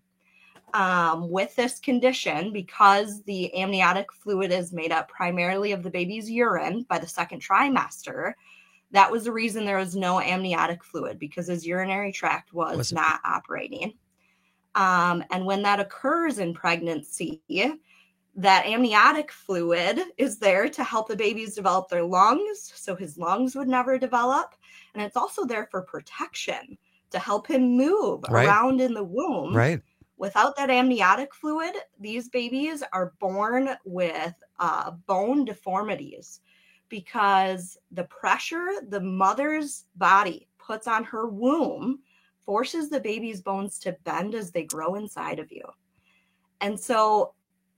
Um, with this condition, because the amniotic fluid is made up primarily of the baby's urine by the second trimester, that was the reason there was no amniotic fluid, because his urinary tract was Was it- not operating. Um, and when that occurs in pregnancy, that amniotic fluid is there to help the babies develop their lungs, so his lungs would never develop. And it's also there for protection to help him move Right. around in the womb. Right. Without that amniotic fluid, these babies are born with uh, bone deformities because the pressure the mother's body puts on her womb forces the baby's bones to bend as they grow inside of you. And so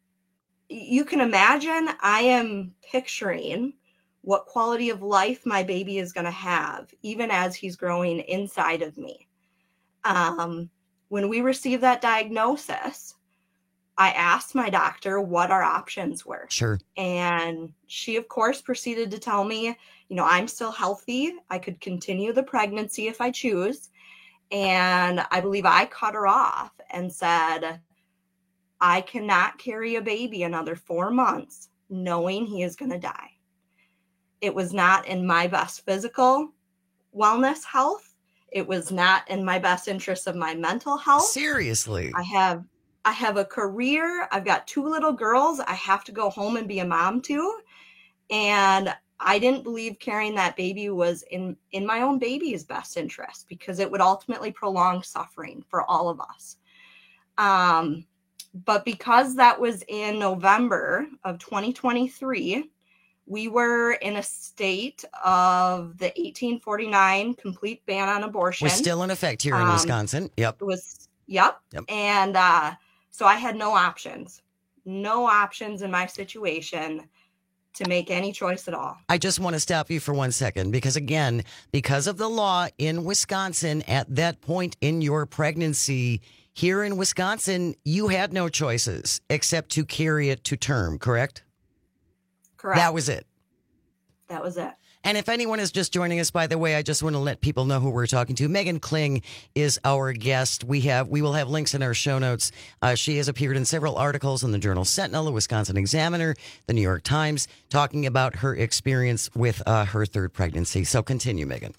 you can imagine I am picturing what quality of life my baby is going to have, even as he's growing inside of me. Um, when we received that diagnosis, I asked my doctor what our options were. Sure. And she, of course, proceeded to tell me, you know, I'm still healthy. I could continue the pregnancy if I choose. And I believe I cut her off and said, I cannot carry a baby another four months knowing he is going to die. It was not in my best physical wellness health. It was not in my best interest of my mental health. Seriously. I have I have a career. I've got two little girls I have to go home and be a mom to. And I didn't believe carrying that baby was in, in my own baby's best interest because it would ultimately prolong suffering for all of us. Um, but because that was in November of twenty twenty-three, we were in a state of the eighteen forty-nine complete ban on abortion. Was still in effect here in Um, Wisconsin. Yep. It was, yep. Yep. And uh, so I had no options, no options in my situation to make any choice at all. I just want to stop you for one second because, again, because of the law in Wisconsin at that point in your pregnancy, here in Wisconsin, you had no choices except to carry it to term, correct? Correct. That was it. That was it. And if anyone is just joining us, by the way, I just want to let people know who we're talking to. Megan Kling is our guest. We have we will have links in our show notes. Uh, she has appeared in several articles in the Journal Sentinel, the Wisconsin Examiner, the New York Times, talking about her experience with uh, her third pregnancy. So continue, Megan.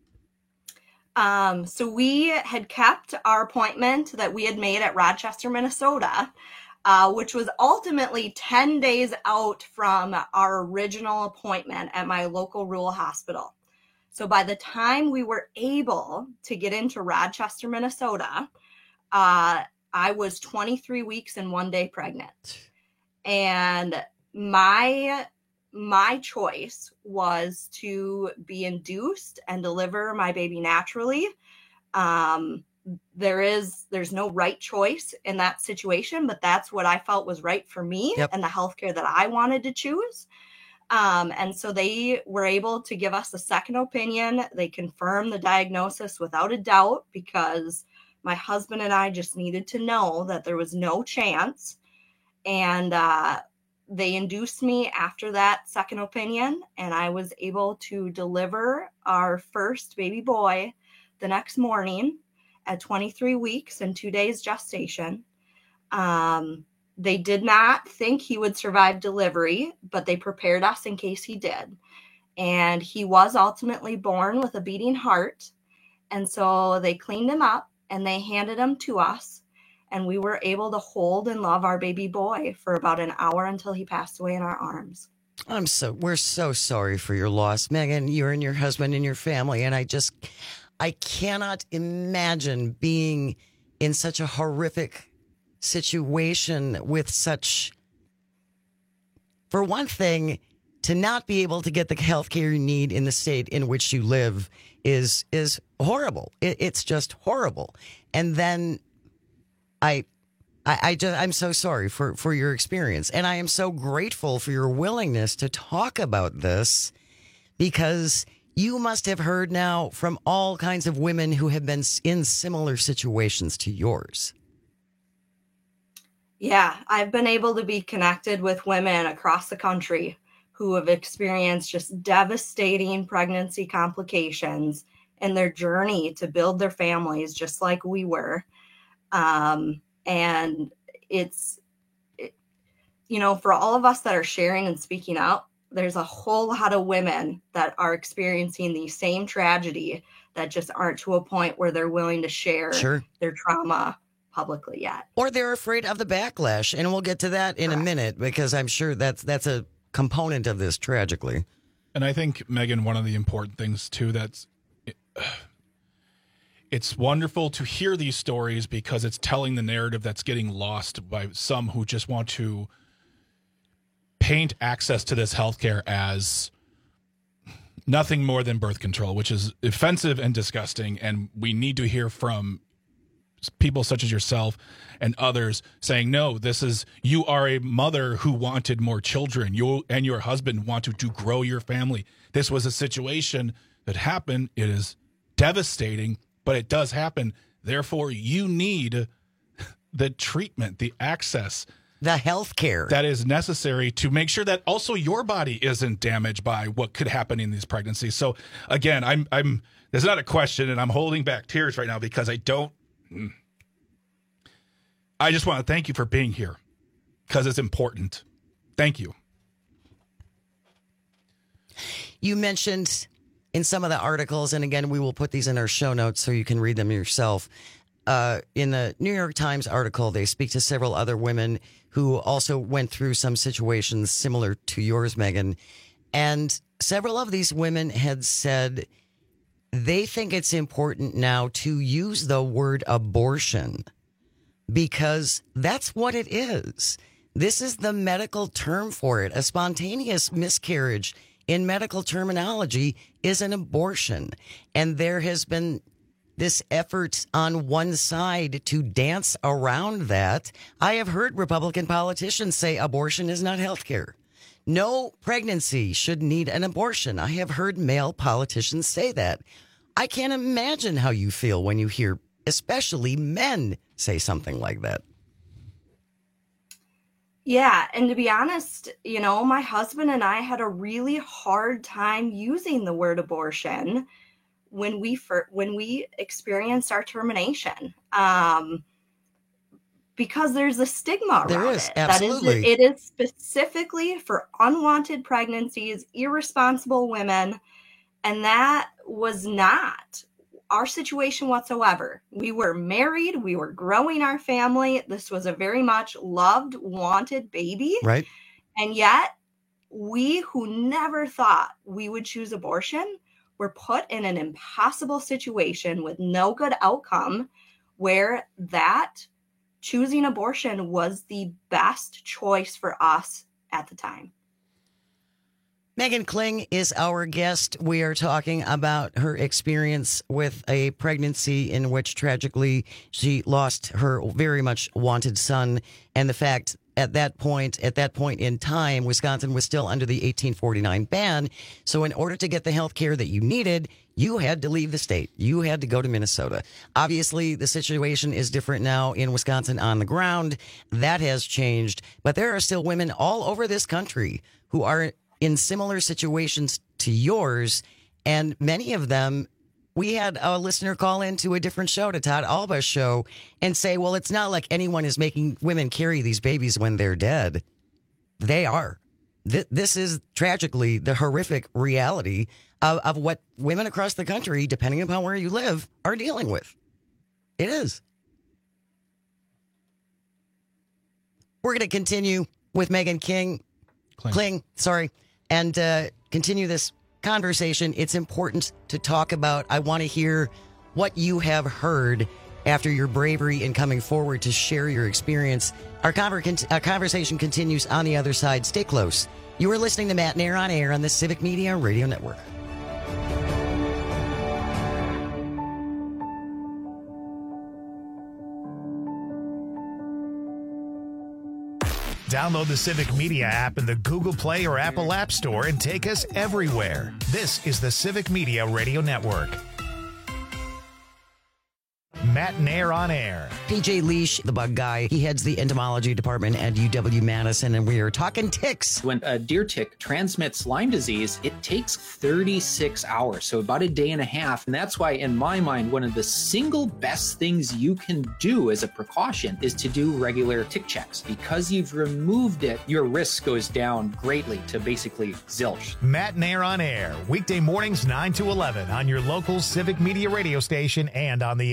Um, so we had kept our appointment that we had made at Rochester, Minnesota, uh, which was ultimately ten days out from our original appointment at my local rural hospital. So by the time we were able to get into Rochester, Minnesota, uh, I was twenty-three weeks and one day pregnant. And my my choice was to be induced and deliver my baby naturally. Um, there is, there's no right choice in that situation, but that's what I felt was right for me Yep. and the healthcare that I wanted to choose. Um, and so they were able to give us a second opinion. They confirmed the diagnosis without a doubt because my husband and I just needed to know that there was no chance. And, uh, they induced me after that second opinion, and I was able to deliver our first baby boy the next morning at twenty-three weeks and two days gestation. Um, they did not think he would survive delivery, but they prepared us in case he did. And he was ultimately born with a beating heart. And so they cleaned him up and they handed him to us. And we were able to hold and love our baby boy for about an hour until he passed away in our arms. I'm so, we're so sorry for your loss, Megan, you and your husband and your family. And I just, I cannot imagine being in such a horrific situation with such, for one thing, to not be able to get the health care you need in the state in which you live is, is horrible. It, it's just horrible. And then I, I, I just, I'm so sorry for, for your experience. And I am so grateful for your willingness to talk about this because you must have heard now from all kinds of women who have been in similar situations to yours. Yeah, I've been able to be connected with women across the country who have experienced just devastating pregnancy complications in their journey to build their families just like we were. Um, and it's, it, you know, for all of us that are sharing and speaking out, there's a whole lot of women that are experiencing the same tragedy that just aren't to a point where they're willing to share Sure. their trauma publicly yet. Or they're afraid of the backlash, and we'll get to that in Correct. a minute because I'm sure that's that's a component of this, tragically. And I think, Megan, one of the important things, too, that's it's wonderful to hear these stories because it's telling the narrative that's getting lost by some who just want to paint access to this healthcare as nothing more than birth control, which is offensive and disgusting. And we need to hear from people such as yourself and others saying, no, this is, you are a mother who wanted more children. You and your husband wanted to grow your family. This was a situation that happened. It is devastating, but it does happen. Therefore, you need the treatment, the access, the health care that is necessary to make sure that also your body isn't damaged by what could happen in these pregnancies. So again, I'm, I'm, there's not a question, and I'm holding back tears right now because I don't, I just want to thank you for being here because it's important. Thank you. You mentioned in some of the articles, and again, we will put these in our show notes so you can read them yourself. Uh, in the New York Times article, they speak to several other women who also went through some situations similar to yours, Megan. And several of these women had said they think it's important now to use the word abortion because that's what it is. This is the medical term for it. A spontaneous miscarriage in medical terminology is an abortion. And there has been this effort on one side to dance around that. I have heard Republican politicians say abortion is not health care. No pregnancy should need an abortion. I have heard male politicians say that. I can't imagine how you feel when you hear, especially men, say something like that. Yeah, and to be honest, you know, my husband and I had a really hard time using the word abortion when we fir- when we experienced our termination, um, because there's a stigma around there is, it. Absolutely. That is, it is specifically for unwanted pregnancies, irresponsible women, and that was not our situation whatsoever. We were married. We were growing our family. This was a very much loved, wanted baby. Right. And yet we who never thought we would choose abortion were put in an impossible situation with no good outcome where that choosing abortion was the best choice for us at the time. Megan Kling is our guest. We are talking about her experience with a pregnancy in which tragically she lost her very much wanted son, and the fact at that point, at that point in time, Wisconsin was still under the eighteen forty-nine ban. So in order to get the health care that you needed, you had to leave the state. You had to go to Minnesota. Obviously, the situation is different now in Wisconsin on the ground. That has changed, but there are still women all over this country who are in similar situations to yours, and many of them, we had a listener call into a different show, to Todd Alba's show, and say, well, it's not like anyone is making women carry these babies when they're dead. They are. Th- this is tragically the horrific reality of, of what women across the country, depending upon where you live, are dealing with. It is. We're going to continue with Megan King, Kling, Kling sorry, and uh, continue this conversation. It's important to talk about. I want to hear what you have heard after your bravery in coming forward to share your experience. Our, conver- our conversation continues on the other side. Stay close. You are listening to Matt Nair on Air on the Civic Media Radio Network. Download the Civic Media app in the Google Play or Apple App Store and take us everywhere. This is the Civic Media Radio Network. Matt Nair on Air. P J Leash, the bug guy, he heads the entomology department at U W-Madison, and we are talking ticks. When a deer tick transmits Lyme disease, it takes thirty-six hours, so about a day and a half. And that's why, in my mind, one of the single best things you can do as a precaution is to do regular tick checks. Because you've removed it, your risk goes down greatly to basically zilch. Matt Nair on Air, weekday mornings nine to eleven on your local Civic Media radio station and on the app.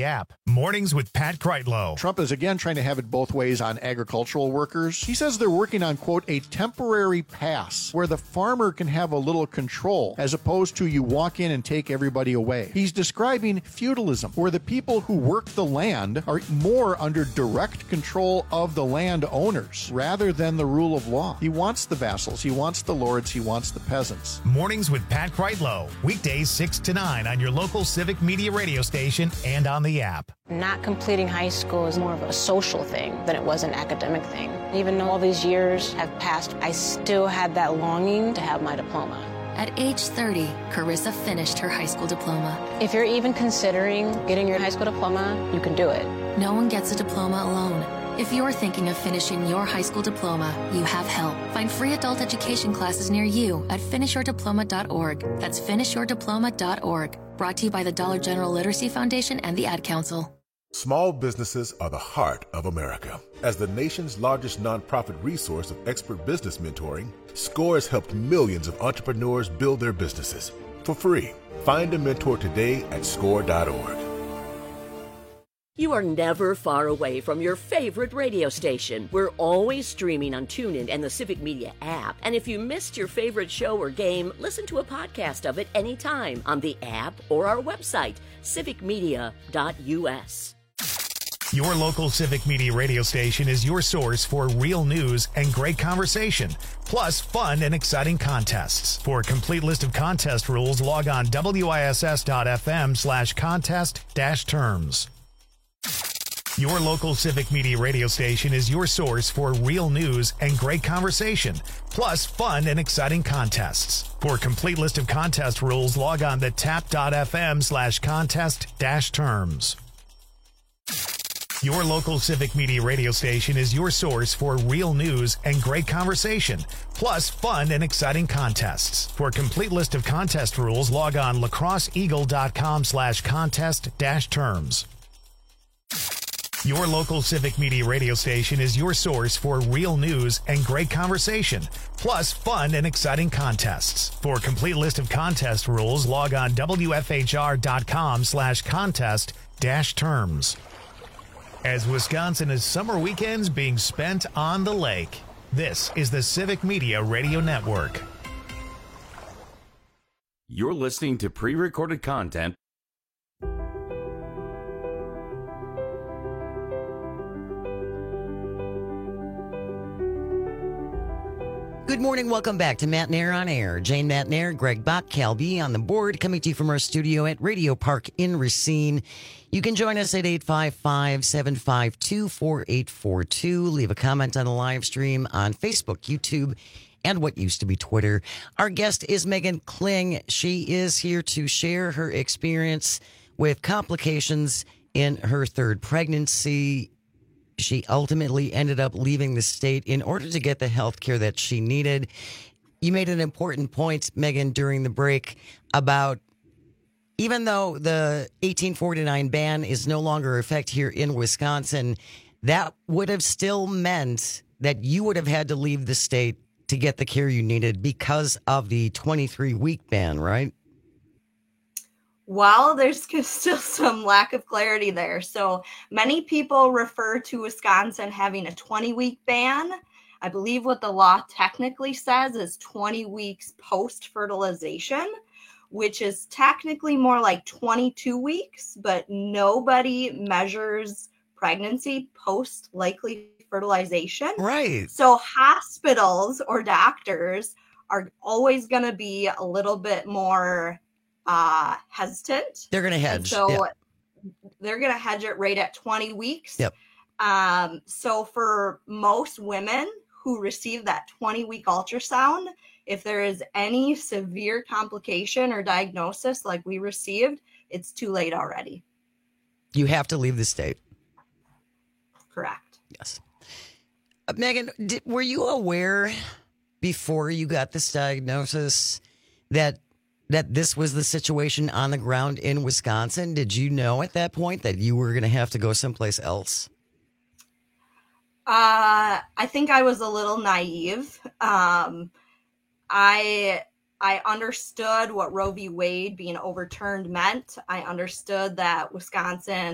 Mornings with Pat Kreitlow. Trump is again trying to have it both ways on agricultural workers. He says they're working on, quote, a temporary pass where the farmer can have a little control as opposed to you walk in and take everybody away. He's describing feudalism, where the people who work the land are more under direct control of the landowners rather than the rule of law. He wants the vassals, he wants the lords, he wants the peasants. Mornings with Pat Kreitlow. Weekdays six to nine on your local Civic Media radio station and on the app. Not completing high school is more of a social thing than it was an academic thing. Even though all these years have passed, I still had that longing to have my diploma. At age thirty, Carissa finished her high school diploma. If you're even considering getting your high school diploma, you can do it. No one gets a diploma alone. If you're thinking of finishing your high school diploma, you have help. Find free adult education classes near you at finish your diploma dot org. That's finish your diploma dot org. Brought to you by the Dollar General Literacy Foundation and the Ad Council. Small businesses are the heart of America. As the nation's largest nonprofit resource of expert business mentoring, SCORE has helped millions of entrepreneurs build their businesses for free. Find a mentor today at score dot org. You are never far away from your favorite radio station. We're always streaming on TuneIn and the Civic Media app. And if you missed your favorite show or game, listen to a podcast of it anytime on the app or our website, civic media dot u s. Your local Civic Media radio station is your source for real news and great conversation, plus fun and exciting contests. For a complete list of contest rules, log on W I S S dot F M slash contest dash terms. Your local Civic Media radio station is your source for real news and great conversation, plus fun and exciting contests. For a complete list of contest rules, log on to tap dot F M slash contest dash terms. Your local Civic Media radio station is your source for real news and great conversation, plus fun and exciting contests. For a complete list of contest rules, log on lacrosse eagle dot com slash contest dash terms. Your local Civic Media radio station is your source for real news and great conversation, plus fun and exciting contests. For a complete list of contest rules, log on W F H R dot com slash contest dash terms. As Wisconsin is summer weekends being spent on the lake, this is the Civic Media Radio Network. You're listening to pre-recorded content. Good morning. Welcome back to Matt Nair on Air. Jane Matt Nair, Greg Bach, Cal B on the board, coming to you from our studio at Radio Park in Racine. You can join us at eight five five, seven five two, four eight four two. Leave a comment on the live stream on Facebook, YouTube, and what used to be Twitter. Our guest is Megan Kling. She is here to share her experience with complications in her third pregnancy. She ultimately ended up leaving the state in order to get the health care that she needed. You made an important point, Megan, during the break about even though the eighteen forty-nine ban is no longer in effect here in Wisconsin, that would have still meant that you would have had to leave the state to get the care you needed because of the twenty-three week ban, right? Well, there's still some lack of clarity there. So many people refer to Wisconsin having a twenty week ban. I believe what the law technically says is twenty weeks post-fertilization, which is technically more like twenty-two weeks, but nobody measures pregnancy post likely fertilization. Right. So hospitals or doctors are always going to be a little bit more uh, hesitant. They're going to hedge. And so yeah. they're going to hedge it right at twenty weeks. Yep. Um, so for most women who receive that twenty week ultrasound, if there is any severe complication or diagnosis like we received, it's too late already. You have to leave the state. Correct. Yes. Uh, Megan, did, were you aware before you got this diagnosis that that this was the situation on the ground in Wisconsin? Did you know at that point that you were going to have to go someplace else? Uh, I think I was a little naive. Um, I I understood what Roe v. Wade being overturned meant. I understood that Wisconsin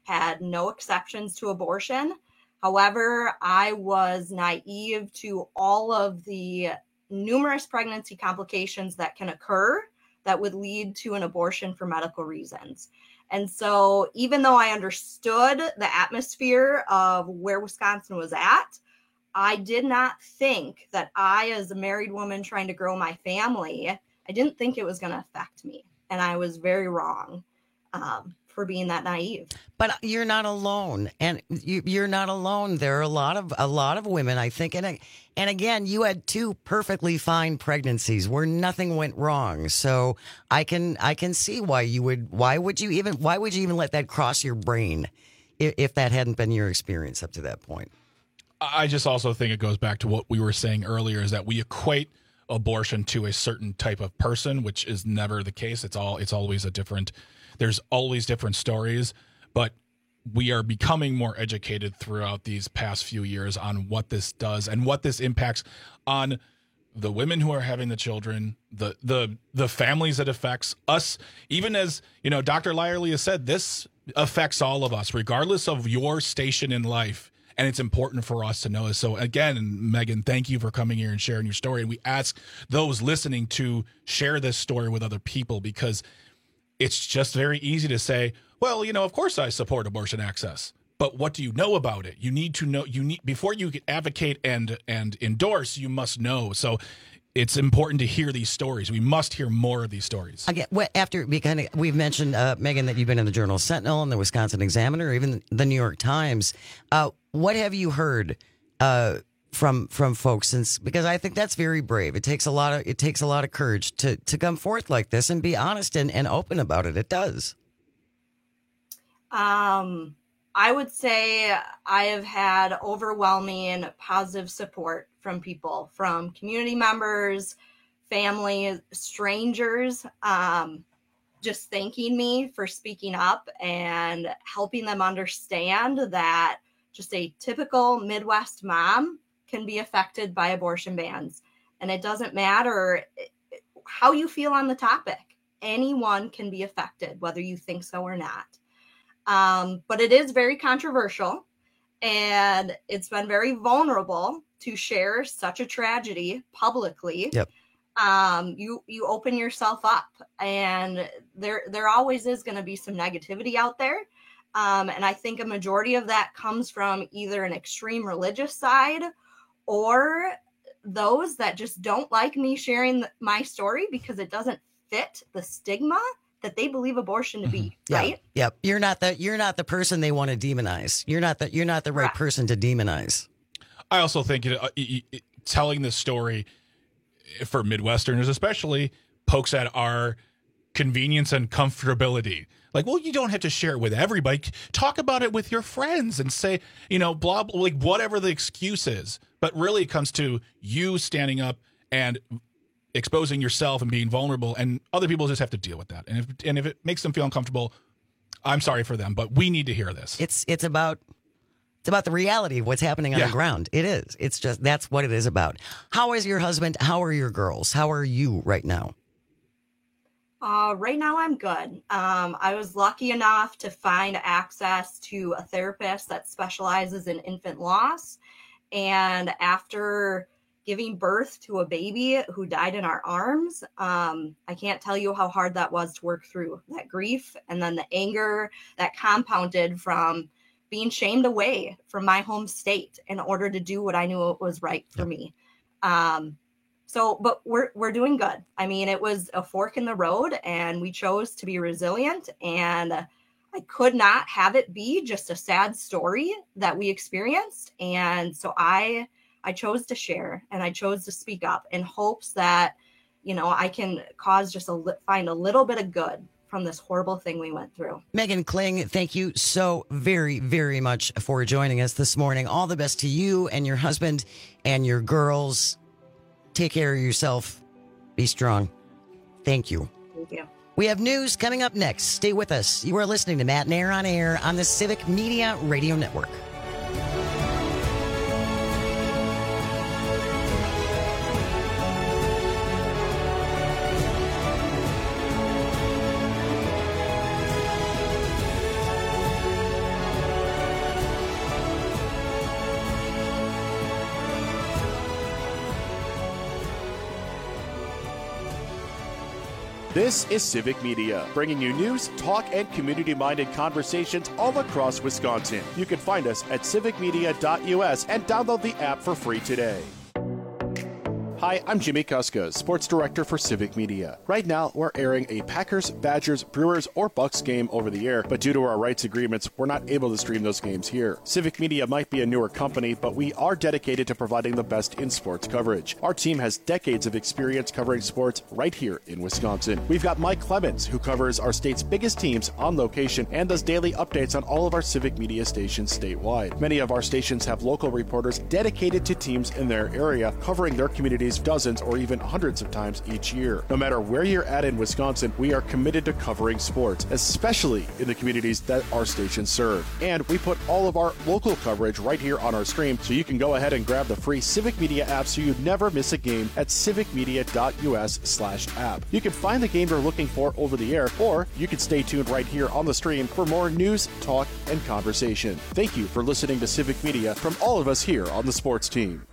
had no exceptions to abortion. However, I was naive to all of the numerous pregnancy complications that can occur that would lead to an abortion for medical reasons. And so even though I understood the atmosphere of where Wisconsin was at, I did not think that I, as a married woman trying to grow my family, I didn't think it was going to affect me. And I was very wrong um, for being that naive. But you're not alone, and you, you're not alone. There are a lot of a lot of women, I think, and and again, you had two perfectly fine pregnancies where nothing went wrong. So I can I can see why you would why would you even why would you even let that cross your brain if, if that hadn't been your experience up to that point. I just also think it goes back to what we were saying earlier, is that we equate abortion to a certain type of person, which is never the case. It's all it's always a different. There's always different stories, but we are becoming more educated throughout these past few years on what this does and what this impacts on the women who are having the children, the the the families it affects, us. Even as, you know, Doctor Lyerly has said, this affects all of us, regardless of your station in life. And it's important for us to know this. So again, Megan, thank you for coming here and sharing your story. And we ask those listening to share this story with other people, because it's just very easy to say, well, you know, of course I support abortion access. But what do you know about it? You need to know, you need, before you can advocate and and endorse, you must know. So it's important to hear these stories. We must hear more of these stories. Again, after we kind of, we've mentioned, uh, Megan, that you've been in the Journal Sentinel and the Wisconsin Examiner, even the New York Times. Uh, what have you heard uh, from from folks since? Because I think that's very brave. It takes a lot of it takes a lot of courage to to come forth like this and be honest and, and open about it. It does. Um, I would say I have had overwhelming positive support from people, from community members, family, strangers, um, just thanking me for speaking up and helping them understand that just a typical Midwest mom can be affected by abortion bans. And it doesn't matter how you feel on the topic. Anyone can be affected, whether you think so or not. Um, but it is very controversial, and it's been very vulnerable to share such a tragedy publicly. Yep. Um, you you open yourself up, and there there always is going to be some negativity out there. Um, and I think a majority of that comes from either an extreme religious side or those that just don't like me sharing my story because it doesn't fit the stigma that they believe abortion to be, yeah, right? Yep. You're not the you're not the person they want to demonize. You're not the you're not the right Correct. person to demonize. I also think it, uh, it, it, telling this story for Midwesterners especially pokes at our convenience and comfortability. Like, well, you don't have to share it with everybody. Talk about it with your friends and say, you know, blah, blah, like whatever the excuse is. But really it comes to you standing up and exposing yourself and being vulnerable, and other people just have to deal with that. And if and if it makes them feel uncomfortable, I'm sorry for them, but we need to hear this. It's it's about it's about the reality of what's happening on Yeah. the ground. It is. It's just that's what it is about. How is your husband? How are your girls? How are you right now? Uh, right now, I'm good. Um, I was lucky enough to find access to a therapist that specializes in infant loss. And after giving birth to a baby who died in our arms, um, I can't tell you how hard that was to work through. That grief and then the anger that compounded from being shamed away from my home state in order to do what I knew was right for me. Um, So, but we're we're doing good. I mean, it was a fork in the road, and we chose to be resilient. And I could not have it be just a sad story that we experienced. And so I I chose to share, and I chose to speak up in hopes that, you know, I can cause just a li- find a little bit of good from this horrible thing we went through. Megan Kling, thank you so very, very much for joining us this morning. All the best to you and your husband and your girls. Take care of yourself. Be strong. Thank you. Thank you. We have news coming up next. Stay with us. You are listening to Matt and Air on Air on the Civic Media Radio Network. This is Civic Media, bringing you news, talk, and community-minded conversations all across Wisconsin. You can find us at civic media dot U S and download the app for free today. Hi, I'm Jimmy Kuska, Sports Director for Civic Media. Right now, we're airing a Packers, Badgers, Brewers, or Bucks game over the air, but due to our rights agreements, we're not able to stream those games here. Civic Media might be a newer company, but we are dedicated to providing the best in sports coverage. Our team has decades of experience covering sports right here in Wisconsin. We've got Mike Clemens, who covers our state's biggest teams on location and does daily updates on all of our Civic Media stations statewide. Many of our stations have local reporters dedicated to teams in their area, covering their communities dozens or even hundreds of times each year. No matter where you're at in Wisconsin, we are committed to covering sports, especially in the communities that our stations serve. And we put all of our local coverage right here on our stream, so you can go ahead and grab the free Civic Media app so you never miss a game at civic media dot U S slash app. You can find the game you're looking for over the air, or you can stay tuned right here on the stream for more news, talk, and conversation. Thank you for listening to Civic Media from all of us here on the sports team.